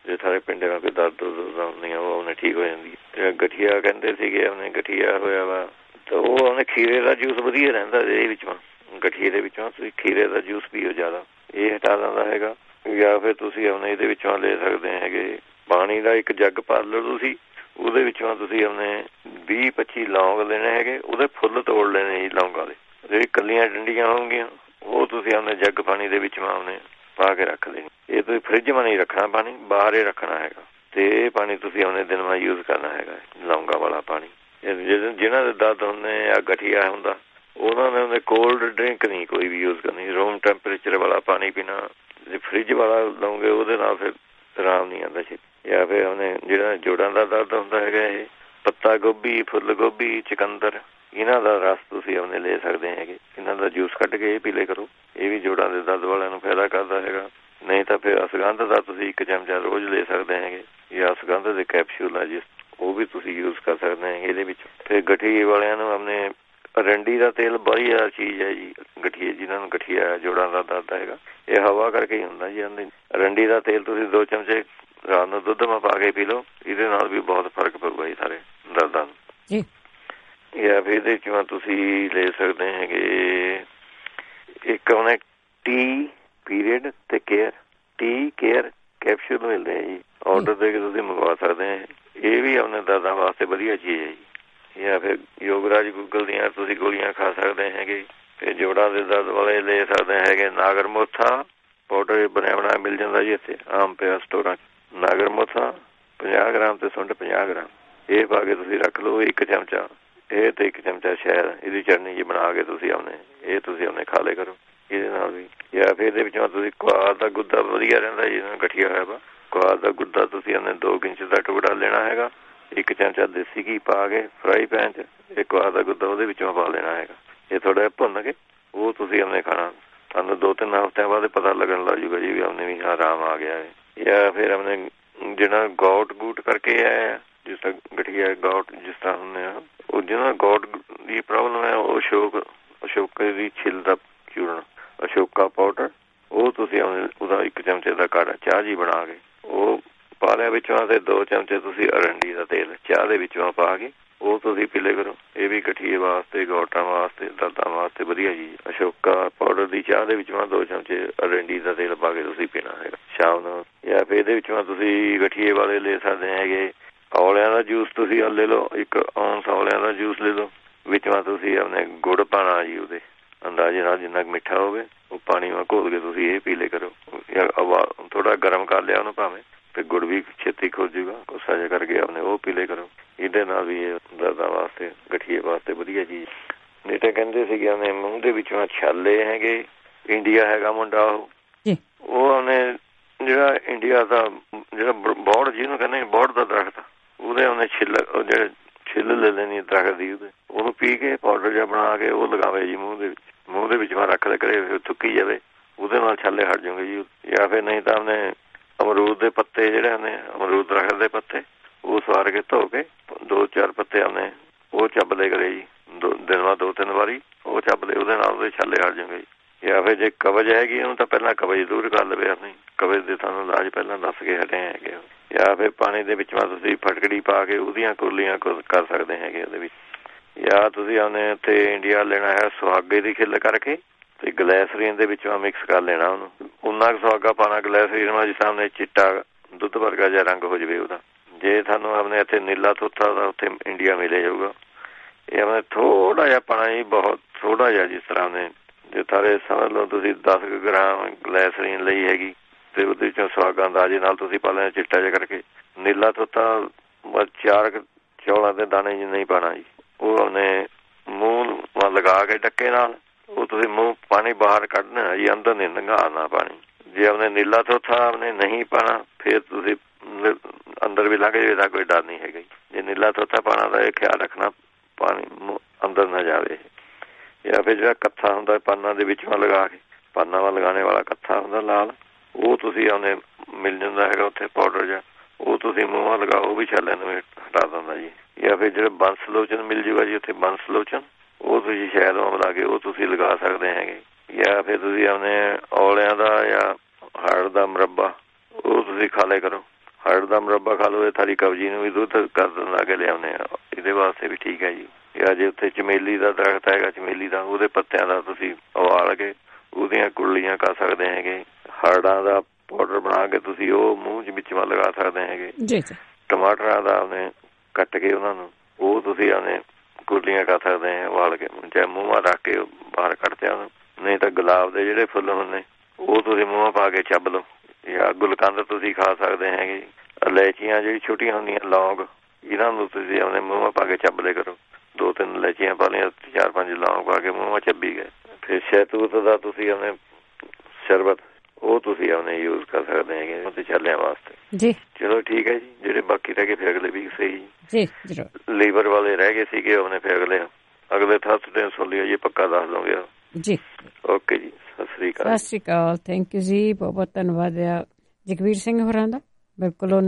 ਜੇ ਸਾਰੇ ਪਿੰਡਾਂ ਵਿੱਚ ਦਰਦ ਹੁੰਦੀਆਂ ਉਹ ਉਹਨੇ ਠੀਕ ਹੋ ਜਾਂਦੀ ਹੈ। ਗਠੀਆ ਕਹਿੰਦੇ ਸੀਗੇ ਉਹਨੇ ਗਠੀਆ ਹੋਇਆ ਵਾ ਤਾਂ ਉਹ ਉਹਨੇ ਖੀਰੇ ਦਾ ਜੂਸ ਵਧੀਆ ਰਹਿੰਦਾ ਇਹਦੇ ਵਿੱਚੋਂ। ਗਠੀਏ ਦੇ ਵਿੱਚੋਂ ਤੁਸੀਂ ਖੀਰੇ ਦਾ ਜੂਸ ਪੀਓ ਜ਼ਿਆਦਾ, ਇਹ ਹਟਾ ਦਿੰਦਾ ਹੈਗਾ। ਜਾਂ ਫਿਰ ਤੁਸੀਂ ਆਪਣੇ ਇਹਦੇ ਵਿੱਚੋਂ ਲੈ ਸਕਦੇ ਹੈਗੇ ਪਾਣੀ ਦਾ ਇੱਕ ਜੱਗ ਭਰ ਲਓ ਤੁਸੀਂ, ਉਹਦੇ ਵਿੱਚੋਂ ਤੁਸੀਂ ਆਪਣੇ 20-25 ਲੌਂਗ ਲੈਣੇ ਹੈਗੇ, ਉਹਦੇ ਫੁੱਲ ਤੋੜ ਲੈਣੇ ਜੀ ਲੌਂਗਾਂ ਦੇ। ਜਿਹੜੀ ਇਕੱਲੀਆਂ ਡੰਡੀਆਂ ਹੋਣਗੀਆਂ ਉਹ ਤੁਸੀਂ ਆਪਣੇ ਜੱਗ ਪਾਣੀ ਦੇ ਵਿੱਚ ਆਪਣੇ ਪਾ ਕੇ ਰੱਖ ਦੇਣੀ। ਇਹ ਤੁਸੀਂ ਫਰਿੱਜ ਮਾ ਨਹੀਂ ਰੱਖਣਾ, ਪਾਣੀ ਬਾਹਰ ਹੀ ਰੱਖਣਾ ਹੈਗਾ ਤੇ ਇਹ ਪਾਣੀ ਤੁਸੀਂ ਆਪਣੇ ਦਿਨ ਮਾ ਯੂਜ਼ ਕਰਨਾ ਹੈਗਾ, ਲੌਂਗਾਂ ਵਾਲਾ ਪਾਣੀ। ਜਿਹਨਾਂ ਦੇ ਦਰਦ ਹੁੰਦੇ ਜਾਂ ਗਠੀਆ ਹੁੰਦਾ ਉਹਨਾਂ ਨੇ ਉਹਨੇ ਕੋਲਡ ਡਰਿੰਕ ਨਹੀਂ ਕੋਈ ਵੀ ਯੂਜ਼ ਕਰਨੀ, ਰੂਮ ਟੈਂਪਰੇਚਰ ਵਾਲਾ ਪਾਣੀ ਪੀਣਾ। ਜੇ ਫਰਿੱਜ ਵਾਲਾ ਲਓਗੇ ਉਹਦੇ ਨਾਲ ਫਿਰ ਆਰਾਮ ਨਹੀਂ ਆਉਂਦਾ ਛੇਤੀ। ਜਾਂ ਫਿਰ ਉਹਨੇ ਜਿਹੜਾ ਜੋੜਾਂ ਦਾ ਦਰਦ ਹੁੰਦਾ ਹੈਗਾ ਇਹ ਪੱਤਾ ਗੋਭੀ, ਫੁੱਲ ਗੋਭੀ, ਚੁਕੰਦਰ ਇਹਨਾਂ ਦਾ ਰਸ ਤੁਸੀਂ ਆਪਣੇ ਲੈ ਸਕਦੇ ਹੈਗੇ। ਇਹਨਾਂ ਦਾ ਜੂਸ ਕੱਢ ਕੇ ਇਹ ਪੀ ਲਿਆ ਕਰੋ, ਇਹ ਵੀ ਜੋੜਾਂ ਦੇ ਦਰਦ ਵਾਲਿਆਂ ਨੂੰ ਫਾਇਦਾ ਕਰਦਾ ਹੈਗਾ। ਨਹੀਂ ਤਾਂ ਫਿਰ ਅਸਗੰਧ ਦਾ ਤੁਸੀਂ 1 ਚਮਚਾ ਰੋਜ਼ ਲੈ ਸਕਦੇ ਹੈਗੇ, ਜਾਂ ਅਸਗੰਧ ਦੇ ਕੈਪਸੂਲ ਆ ਜਿਸ ਉਹ ਵੀ ਤੁਸੀਂ ਯੂਜ਼ ਕਰ ਸਕਦੇ ਹੈਗੇ ਇਹਦੇ ਵਿੱਚ। ਫਿਰ ਗਠੀਏ ਵਾਲਿਆਂ ਨੂੰ ਆਪਣੇ ਅਰੰਡੀ ਦਾ ਤੇਲ ਵਧੀਆ ਚੀਜ਼ ਹੈ ਜੀ। ਗਠੀਏ ਜਿਹਨਾਂ ਨੂੰ ਗਠੀਆ ਜੋੜਾਂ ਦਾ ਦਰਦ ਹੈਗਾ ਇਹ ਹਵਾ ਕਰਕੇ ਹੀ ਹੁੰਦਾ ਜੀ। ਅਰੰਡੀ ਦਾ ਤੇਲ ਤੁਸੀਂ 2 ਚਮਚੇ ਰਾਤ ਨੂੰ ਦੁੱਧ ਮਾ ਪਾ ਕੇ ਪੀ ਲਓ, ਇਹਦੇ ਨਾਲ ਵੀ ਬਹੁਤ ਫਰਕ ਪਊਗਾ ਜੀ ਸਾਰੇ ਦਰਦਾਂ ਨੂੰ। ਜਾਂ ਫਿਰ ਇਹਦੇ ਚੋਂ ਤੁਸੀਂ ਲੈ ਸਕਦੇ ਹੈਗੇ ਇੱਕ ਉਹਨੇ ਟੀ ਪੀਰੀਅਡ ਤੇ ਕੇਅਰ ਕੈਪਸੂਲ ਮਿਲਦੇ ਹੈ ਜੀ, ਆਰਡਰ ਦੇ ਕੇ ਤੁਸੀਂ ਮੰਗਵਾ ਸਕਦੇ ਹੈ। ਇਹ ਵੀ ਆਪਣੇ ਦਰਦਾਂ ਵਾਸਤੇ ਵਧੀਆ ਚੀਜ਼ ਹੈ ਜੀ। ਜਾਂ ਫਿਰ ਯੋਗਰਾਜ ਗੂਗਲ ਦੀਆਂ ਤੁਸੀਂ ਗੋਲੀਆਂ ਖਾ ਸਕਦੇ ਹੈਗੇ। ਫਿਰ ਜੋੜਾਂ ਦੇ ਦਰਦ ਵਾਲੇ ਲੈ ਸਕਦੇ ਹੈਗੇ ਨਾਗਰ ਮੋਥਾ ਪਾਊਡਰ ਬਣਿਆ ਬਣਾਇਆ ਮਿਲ ਜਾਂਦਾ ਜੀ ਇੱਥੇ ਆਮ ਪਿਆ ਸਟੋਰਾਂ 'ਚ। ਨਾਗਰ ਮੋਥਾ 50 ਗ੍ਰਾਮ ਤੇ ਸੁੰਡ 50 ਗ੍ਰਾਮ ਇਹ ਪਾ ਕੇ ਤੁਸੀਂ ਰੱਖ ਲਓ 1 ਚਮਚਾ ਇਹ ਤੇ 1 ਚਮਚਾ ਸ਼ਹਿਦ, ਇਹਦੀ ਚਟਨੀ ਜੀ ਬਣਾ ਕੇ ਤੁਸੀਂ ਆਪਣੇ ਖਾ ਲਿਆ ਕਰੋ ਇਹਦੇ ਨਾਲ ਵੀ। ਜਾਂ ਫਿਰ ਇਹਦੇ ਵਿੱਚੋਂ ਤੁਸੀਂ ਕੁਆਰ ਦਾ ਗੁੱਦਾ ਵਧੀਆ ਰਹਿੰਦਾ ਜੀ, ਗਠੀਆ ਹੋਇਆ ਵਾ ਕੁਆਰ ਦਾ ਗੁੱਦਾ ਤੁਸੀਂ ਆਪਣੇ 2 ਇੰਚ ਦਾ ਟੁਕੜਾ ਲੈਣਾ ਹੈਗਾ, 1 ਚਮਚਾ ਦੇਸੀ ਘੀ ਪਾ ਕੇ ਫਰਾਈ ਪੈਨ 'ਚ ਇਹ ਕੁਆਰ ਦਾ ਗੁੱਦਾ ਉਹਦੇ ਵਿੱਚੋਂ ਪਾ ਲੈਣਾ ਹੈਗਾ। ਇਹ ਥੋੜ੍ਹਾ ਜਿਹਾ ਭੁੰਨ ਕੇ ਉਹ ਤੁਸੀਂ ਆਪਣੇ ਖਾਣਾ, ਤੁਹਾਨੂੰ 2-3 ਹਫ਼ਤਿਆਂ ਬਾਅਦ ਪਤਾ ਲੱਗਣ ਲੱਗ ਜੂਗਾ ਜੀ ਵੀ ਆਪਣੇ ਵੀ ਆਰਾਮ ਆ ਗਿਆ ਹੈ। ਜਾਂ ਫਿਰ ਆਪਣੇ ਜਿਹੜਾ ਗੌਟ ਗੂਟ ਕਰਕੇ ਹੈ ਜਿਸ ਤਰ੍ਹਾਂ ਗਠੀਆ ਗੌਟ ਜਿਸ ਤਰ੍ਹਾਂ ਹੁੰਦੇ ਆ ਉਹ ਜਿਹਨਾਂ ਗੌਟ ਦੀ ਪ੍ਰੋਬਲਮ ਹੈ ਉਹ ਅਸ਼ੋਕ ਦੀ ਛਿੱਲ ਦਾ ਚੂਰਨ ਅਸ਼ੋਕਾ ਪਾਊਡਰ ਉਹ ਤੁਸੀਂ ਉਹਦਾ 1 ਚਮਚੇ ਦਾ ਕਾੜਾ ਚਾਹ ਜੀ ਬਣਾ ਕੇ ਉਹ ਪਾ ਲਿਆ ਵਿੱਚੋਂ ਤੇ 2 ਚਮਚੇ ਤੁਸੀਂ ਅਰੰਡੀ ਦਾ ਤੇਲ ਚਾਹ ਦੇ ਵਿੱਚੋਂ ਪਾ ਕੇ ਉਹ ਤੁਸੀਂ ਪੀ ਲਿਆ ਕਰੋ। ਇਹ ਵੀ ਗਠੀਏ ਵਾਸਤੇ ਗੌਟਾਂ ਵਾਸਤੇ ਦਰਦਾਂ ਵਾਸਤੇ ਵਧੀਆ ਜੀ। ਅਸ਼ੋਕਾ ਪਾਊਡਰ ਦੀ ਚਾਹ ਦੇ ਵਿੱਚੋਂ 2 ਚਮਚੇ ਅਰੰਡੀ ਦਾ ਤੇਲ ਪਾ ਕੇ ਤੁਸੀਂ ਪੀਣਾ ਹੈਗਾ ਸ਼ਾਮ ਨੂੰ। ਜਾਂ ਫਿਰ ਇਹਦੇ ਵਿੱਚੋਂ ਤੁਸੀਂ ਗਠੀਏ ਵਾਲੇ ਲੈ ਸਕਦੇ ਹੈਗੇ ਔਲਿਆਂ ਦਾ ਜੂਸ ਤੁਸੀਂ ਲੈ ਲਓ, 1 ਔਂਸ ਔਲਿਆਂ ਦਾ ਜੂਸ ਲੈ ਲਓ, ਵਿੱਚੋਂ ਤੁਸੀਂ ਆਪਣੇ ਗੁੜ ਪਾਣਾ ਜੀ ਉਹਦੇ ਅੰਦਾਜ਼ੇ ਨਾਲ ਜਿੰਨਾ ਕੁ ਮਿੱਠਾ ਹੋਵੇ ਉਹ ਪਾਣੀ ਨਾਲ ਘੋਲ ਕੇ ਤੁਸੀਂ ਇਹ ਪੀ ਲਿਆ ਕਰੋ। ਥੋੜਾ ਗਰਮ ਕਰ ਲਿਆ ਉਹਨੂੰ ਭਾਵੇਂ ਤੇ ਗੁੜ ਵੀ ਛੇਤੀ ਖੁੱਲ ਜੂਗਾ ਗੁੱਸਾ ਜਿਹਾ ਕਰਕੇ ਆਪਣੇ ਉਹ ਪੀ ਲਿਆ ਕਰੋ। ਇਹਦੇ ਨਾਲ ਵੀ ਇਹ ਦਰਦਾਂ ਵਾਸਤੇ ਗਠੀਏ ਵਾਸਤੇ ਵਧੀਆ ਚੀਜ਼। ਨਹੀਂ ਤਾਂ ਕਹਿੰਦੇ ਸੀਗੇ ਉਹਨੇ ਮੂੰਹ ਦੇ ਵਿੱਚੋਂ ਛਾਲੇ ਹੈਗੇ, ਇੰਡੀਆ ਹੈਗਾ ਮੁੰਡਾ ਉਹ ਉਹਨੇ ਜਿਹੜਾ ਇੰਡੀਆ ਦਾ ਜਿਹੜਾ ਬੋੜ ਜਿਹਨੂੰ ਕਹਿੰਦੇ ਬੋੜ ਦਾ ਦਰਖਤ ਉਹਦੇ ਉਹਨੇ ਜਿਹੜੇ ਛਿੱਲ ਲੈ ਲੈਣੀ ਦਰਖਤ ਦੀ ਉਹਨੂੰ ਪੀ ਕੇ ਪਾਊਡਰ ਜਿਹਾ ਬਣਾ ਕੇ ਉਹ ਲਗਾਵੇ ਜੀ ਮੂੰਹ ਦੇ ਵਿੱਚ ਰੱਖ ਲੈ ਕਰੇ ਥੁੱਕੀ ਜਾਵੇ ਉਹਦੇ ਨਾਲ ਛਾਲੇ ਹਟ ਜਾਣਗੇ ਜੀ। ਜਾਂ ਫਿਰ ਨਹੀਂ ਤਾਂ ਉਹਨੇ ਅਮਰੂਦ ਦੇ ਪੱਤੇ ਜਿਹੜੇ ਨੇ ਅਮਰੂਦ ਦਰਖਤ ਦੇ ਪੱਤੇ ਉਹ ਸਵਾਰ ਕੇ ਧੋ ਕੇ 2-4 ਪੱਤੇ ਉਹਨੇ ਉਹ ਚੱਬ ਲੈ ਕਰੇ ਜੀ ਦਿਨ ਬਾਅਦ 2-3 ਵਾਰੀ ਉਹ ਚੱਬ ਲੈ ਉਹਦੇ ਨਾਲ ਉਹਦੇ ਛਾਲੇ ਹਟ ਜਾਣਗੇ ਜੀ। ਜਾਂ ਫਿਰ ਜੇ ਕਬਜ਼ ਹੈਗੀ ਉਹਨੂੰ ਤਾਂ ਪਹਿਲਾਂ ਕਬਜ਼ ਦੂਰ ਕਰ ਲਵੇ ਆਪਣੀ ਕਬਜ਼ ਦੇ ਤੁਹਾਨੂੰ ਇਲਾਜ ਪਹਿਲਾਂ ਦੱਸ ਕੇ ਹਟੇ ਹੈਗੇ। ਜਾਂ ਫਿਰ ਪਾਣੀ ਦੇ ਵਿੱਚ ਤੁਸੀਂ ਫਟਕੜੀ ਪਾ ਕੇ ਉਹਦੀਆਂ ਕੁਰਲੀਆਂ ਕਰ ਸਕਦੇ ਹੈਗੇ ਉਹਦੇ ਵਿੱਚ। ਜਾਂ ਤੁਸੀਂ ਉਹਨੇ ਉੱਥੇ ਇੰਡੀਆ ਲੈਣਾ ਹੈ ਸੁਹਾਗੇ ਦੀ ਖਿੱਲ ਕਰਕੇ ਤੇ ਗਲੈਸਰੀਨ ਦੇ ਵਿੱਚੋਂ ਮਿਕਸ ਕਰ ਲੈਣਾ ਉਹਨੂੰ ਉਨਾ ਕੁ ਸੁਹਾਗਾ ਪਾਣਾ ਗਲੈਸਰੀਨ ਨਾਲ ਜਿਸ ਸਾਹਮਣੇ ਚਿੱਟਾ ਦੁੱਧ ਵਰਗਾ ਜਿਹਾ ਰੰਗ ਹੋ ਜਾਵੇ ਉਹਦਾ। ਜੇ ਤੁਹਾਨੂੰ ਆਪਣੇ ਇੱਥੇ ਨੀਲਾ ਥੋਥਾ ਦਾ ਉੱਥੇ ਇੰਡੀਆ ਮਿਲੇ ਜਾਊਗਾ। ਇਹ ਆਪਣੇ ਥੋੜਾ ਜਿਹਾ ਪਾਣਾ ਜੀ ਬਹੁਤ ਥੋੜਾ ਜਿਹਾ ਜਿਸ ਤਰ੍ਹਾਂ ਨੇ ਜੇ ਸਾਰੇ ਸਮਝ ਲਓ ਤੁਸੀਂ 10 ਗ੍ਰਾਮ ਗਲੈਸਰੀਨ ਲਈ ਹੈਗੀ ਤੇ ਉਹਦੇ ਵਿੱਚੋਂ ਸੁਹਾਗਾ ਅੰਦਾਜ਼ੇ ਨਾਲ ਤੁਸੀਂ ਪਾ ਲੈਣਾ ਚਿੱਟਾ ਜਿਹਾ ਕਰਕੇ। ਨੀਲਾ ਥੋਥਾ 4 ਚੌਲਾਂ ਦੇ ਦਾਣੇ ਜੀ ਨਹੀਂ ਪਾਣਾ ਜੀ। ਉਹ ਉਹਨੇ ਮੂੰਹ ਲਗਾ ਕੇ ਡੱਕੇ ਨਾਲ ਉਹ ਤੁਸੀਂ ਮੂੰਹ ਪਾਣੀ ਬਾਹਰ ਕੱਢਣਾ ਜੀ ਅੰਦਰ ਨਹੀਂ ਲੰਘਾਉਣਾ ਪਾਣੀ। ਜੇ ਆਪਣੇ ਨੀਲਾ ਥੋਥਾ ਆਪਣੇ ਨਹੀਂ ਪਾਣਾ ਫਿਰ ਤੁਸੀਂ ਅੰਦਰ ਵੀ ਲੰਘ ਜਾਵੇ ਤਾਂ ਕੋਈ ਡਰ ਨਹੀਂ ਹੈਗਾ। ਜੇ ਨੀਲਾ ਥੋਥਾ ਪਾਣਾ ਤਾਂ ਇਹ ਖਿਆਲ ਰੱਖਣਾ ਪਾਣੀ ਅੰਦਰ ਨਾ ਜਾਵੇ। ਜਾਂ ਫਿਰ ਜਿਹੜਾ ਕੱਥਾ ਹੁੰਦਾ ਪਾਨਾਂ ਦੇ ਵਿੱਚੋਂ ਲਗਾ ਕੇ ਪਾਨਾਂ ਵੱਲ ਲਗਾਉਣੇ ਵਾਲਾ ਕੱਥਾ ਹੁੰਦਾ ਲਾਲ ਉਹ ਤੁਸੀਂ ਉਹਨੇ ਮਿਲ ਜਾਂਦਾ ਹੈਗਾ ਉੱਥੇ ਪਾਊਡਰ ਜਿਹਾ ਉਹ ਤੁਸੀਂ ਮੂੰਹ ਲਗਾਓ ਉਹ ਵੀ ਛਾਲੇ ਨੂੰ ਹਟਾ ਦਿੰਦਾ ਜੀ। ਜਾਂ ਫਿਰ ਜਿਹੜਾ ਬੰਸ ਲੋਚਨ ਮਿਲ ਜੂਗਾ ਜੀ ਉੱਥੇ ਬੰਸ ਲੋਚਨ ਉਹ ਤੁਸੀਂ ਸ਼ਾਇਦ ਮਿਲਾ ਕੇ ਉਹ ਤੁਸੀਂ ਲਗਾ ਸਕਦੇ ਹੈਗੇ। ਜਾਂ ਫਿਰ ਤੁਸੀਂ ਆਪਣੇ ਔਲਿਆਂ ਦਾ ਜਾਂ ਹੜ ਦਾ ਮੁਰੱਬਾ ਉਹ ਤੁਸੀਂ ਖਾ ਲਿਆ ਕਰੋ। ਹਰੜ ਦਾ ਮੁਰੱਬਾ ਖਾ ਲਓ, ਇਹ ਥਾਲੀ ਕਬਜੀ ਨੂੰ ਵੀ ਦੁੱਧ ਕਰ ਲਾ ਕੇ ਲਿਆਉਂਦੇ ਆ, ਇਹਦੇ ਵਾਸਤੇ ਵੀ ਠੀਕ ਹੈ ਜੀ। ਜੇ ਉੱਥੇ ਚਮੇਲੀ ਦਾ ਦਰਖਤ ਹੈਗਾ, ਚਮੇਲੀ ਦਾ, ਉਹਦੇ ਪੱਤਿਆਂ ਦਾ ਤੁਸੀਂ ਉਬਾਲ ਕੇ ਉਹਦੀਆਂ ਕੁਰਲੀਆਂ ਕਰ ਸਕਦੇ ਹੈਗੇ। ਹਰੜਾਂ ਦਾ ਪਾਊਡਰ ਬਣਾ ਕੇ ਤੁਸੀਂ ਉਹ ਮੂੰਹ 'ਚ ਵਿੱਚ ਲਗਾ ਸਕਦੇ ਹੈਗੇ। ਟਮਾਟਰਾਂ ਦਾ ਉਹਨੇ ਕੱਟ ਕੇ ਉਹਨਾਂ ਨੂੰ ਉਹ ਤੁਸੀਂ ਉਹਨੇ ਕੁਰਲੀਆਂ ਕਰ ਸਕਦੇ ਹੈ ਉਬਾਲ ਕੇ, ਚਾਹੇ ਮੂੰਹਾਂ ਰੱਖ ਕੇ ਬਾਹਰ ਕੱਢਦੇ ਉਹਨੂੰ। ਨਹੀਂ ਤਾਂ ਗੁਲਾਬ ਦੇ ਜਿਹੜੇ ਫੁੱਲ ਹੁੰਦੇ ਉਹ ਤੁਸੀਂ ਮੂੰਹਾਂ ਪਾ ਕੇ ਚੱਬ ਲਓ, ਜਾਂ ਗੁਲਕੰਦ ਤੁਸੀਂ ਖਾ ਸਕਦੇ ਹੈਗੇ। ਇਲਾਇਚੀਆਂ ਜਿਹੜੀ ਛੋਟੀਆਂ ਹੁੰਦੀਆਂ ਲੌਂਗ, ਇਹਨਾਂ ਨੂੰ ਤੁਸੀਂ ਆਪਣੇ ਮੂੰਹਾਂ ਪਾ ਕੇ ਚੱਬ ਲਿਆ ਕਰੋ। 2-3 ਇਲਾਇਚੀਆਂ ਪਾ ਲਈਆਂ, 4-5 ਲੌਂਗ ਪਾ ਕੇ ਮੂੰਹਾਂ ਚੱਬੀ ਗਏ। ਫਿਰ ਸ਼ਹਿਤੂਤ ਦਾ ਤੁਸੀਂ ਆਪਣੇ ਸ਼ਰਬਤ ਉਹ ਤੁਸੀਂ ਆਪਣੇ ਯੂਜ਼ ਕਰ ਸਕਦੇ ਹੈਗੇ ਉਹਦੇ ਚੱਲਿਆਂ ਵਾਸਤੇ ਜੀ। ਚਲੋ ਠੀਕ ਹੈ ਜੀ। ਜਿਹੜੇ ਬਾਕੀ ਰਹਿ ਗਏ ਫਿਰ ਅਗਲੇ ਵੀਕ ਸਹੀ ਜੀ। ਲੀਵਰ ਵਾਲੇ ਰਹਿ ਗਏ ਸੀਗੇ ਉਹਨੇ ਫਿਰ ਅਗਲੇ ਥਰਸਡੇ ਸੁਣ ਲਿਓ ਜੀ, ਪੱਕਾ ਦੱਸ ਦੋਗੇ ਜੀ। ਓਕੇ ਜੀ, ਸਤਿ ਸ੍ਰੀ ਅਕਾਲ। ਸਤਿ ਸ੍ਰੀ ਅਕਾਲ, ਥੈਂਕ ਯੂ ਜੀ, ਬਹੁਤ ਬਹੁਤ ਧੰਨਵਾਦ ਜਗਵੀਰ ਸਿੰਘ ਹੋਰਾਂ ਦਾ। ਬਿਲਕੁਲ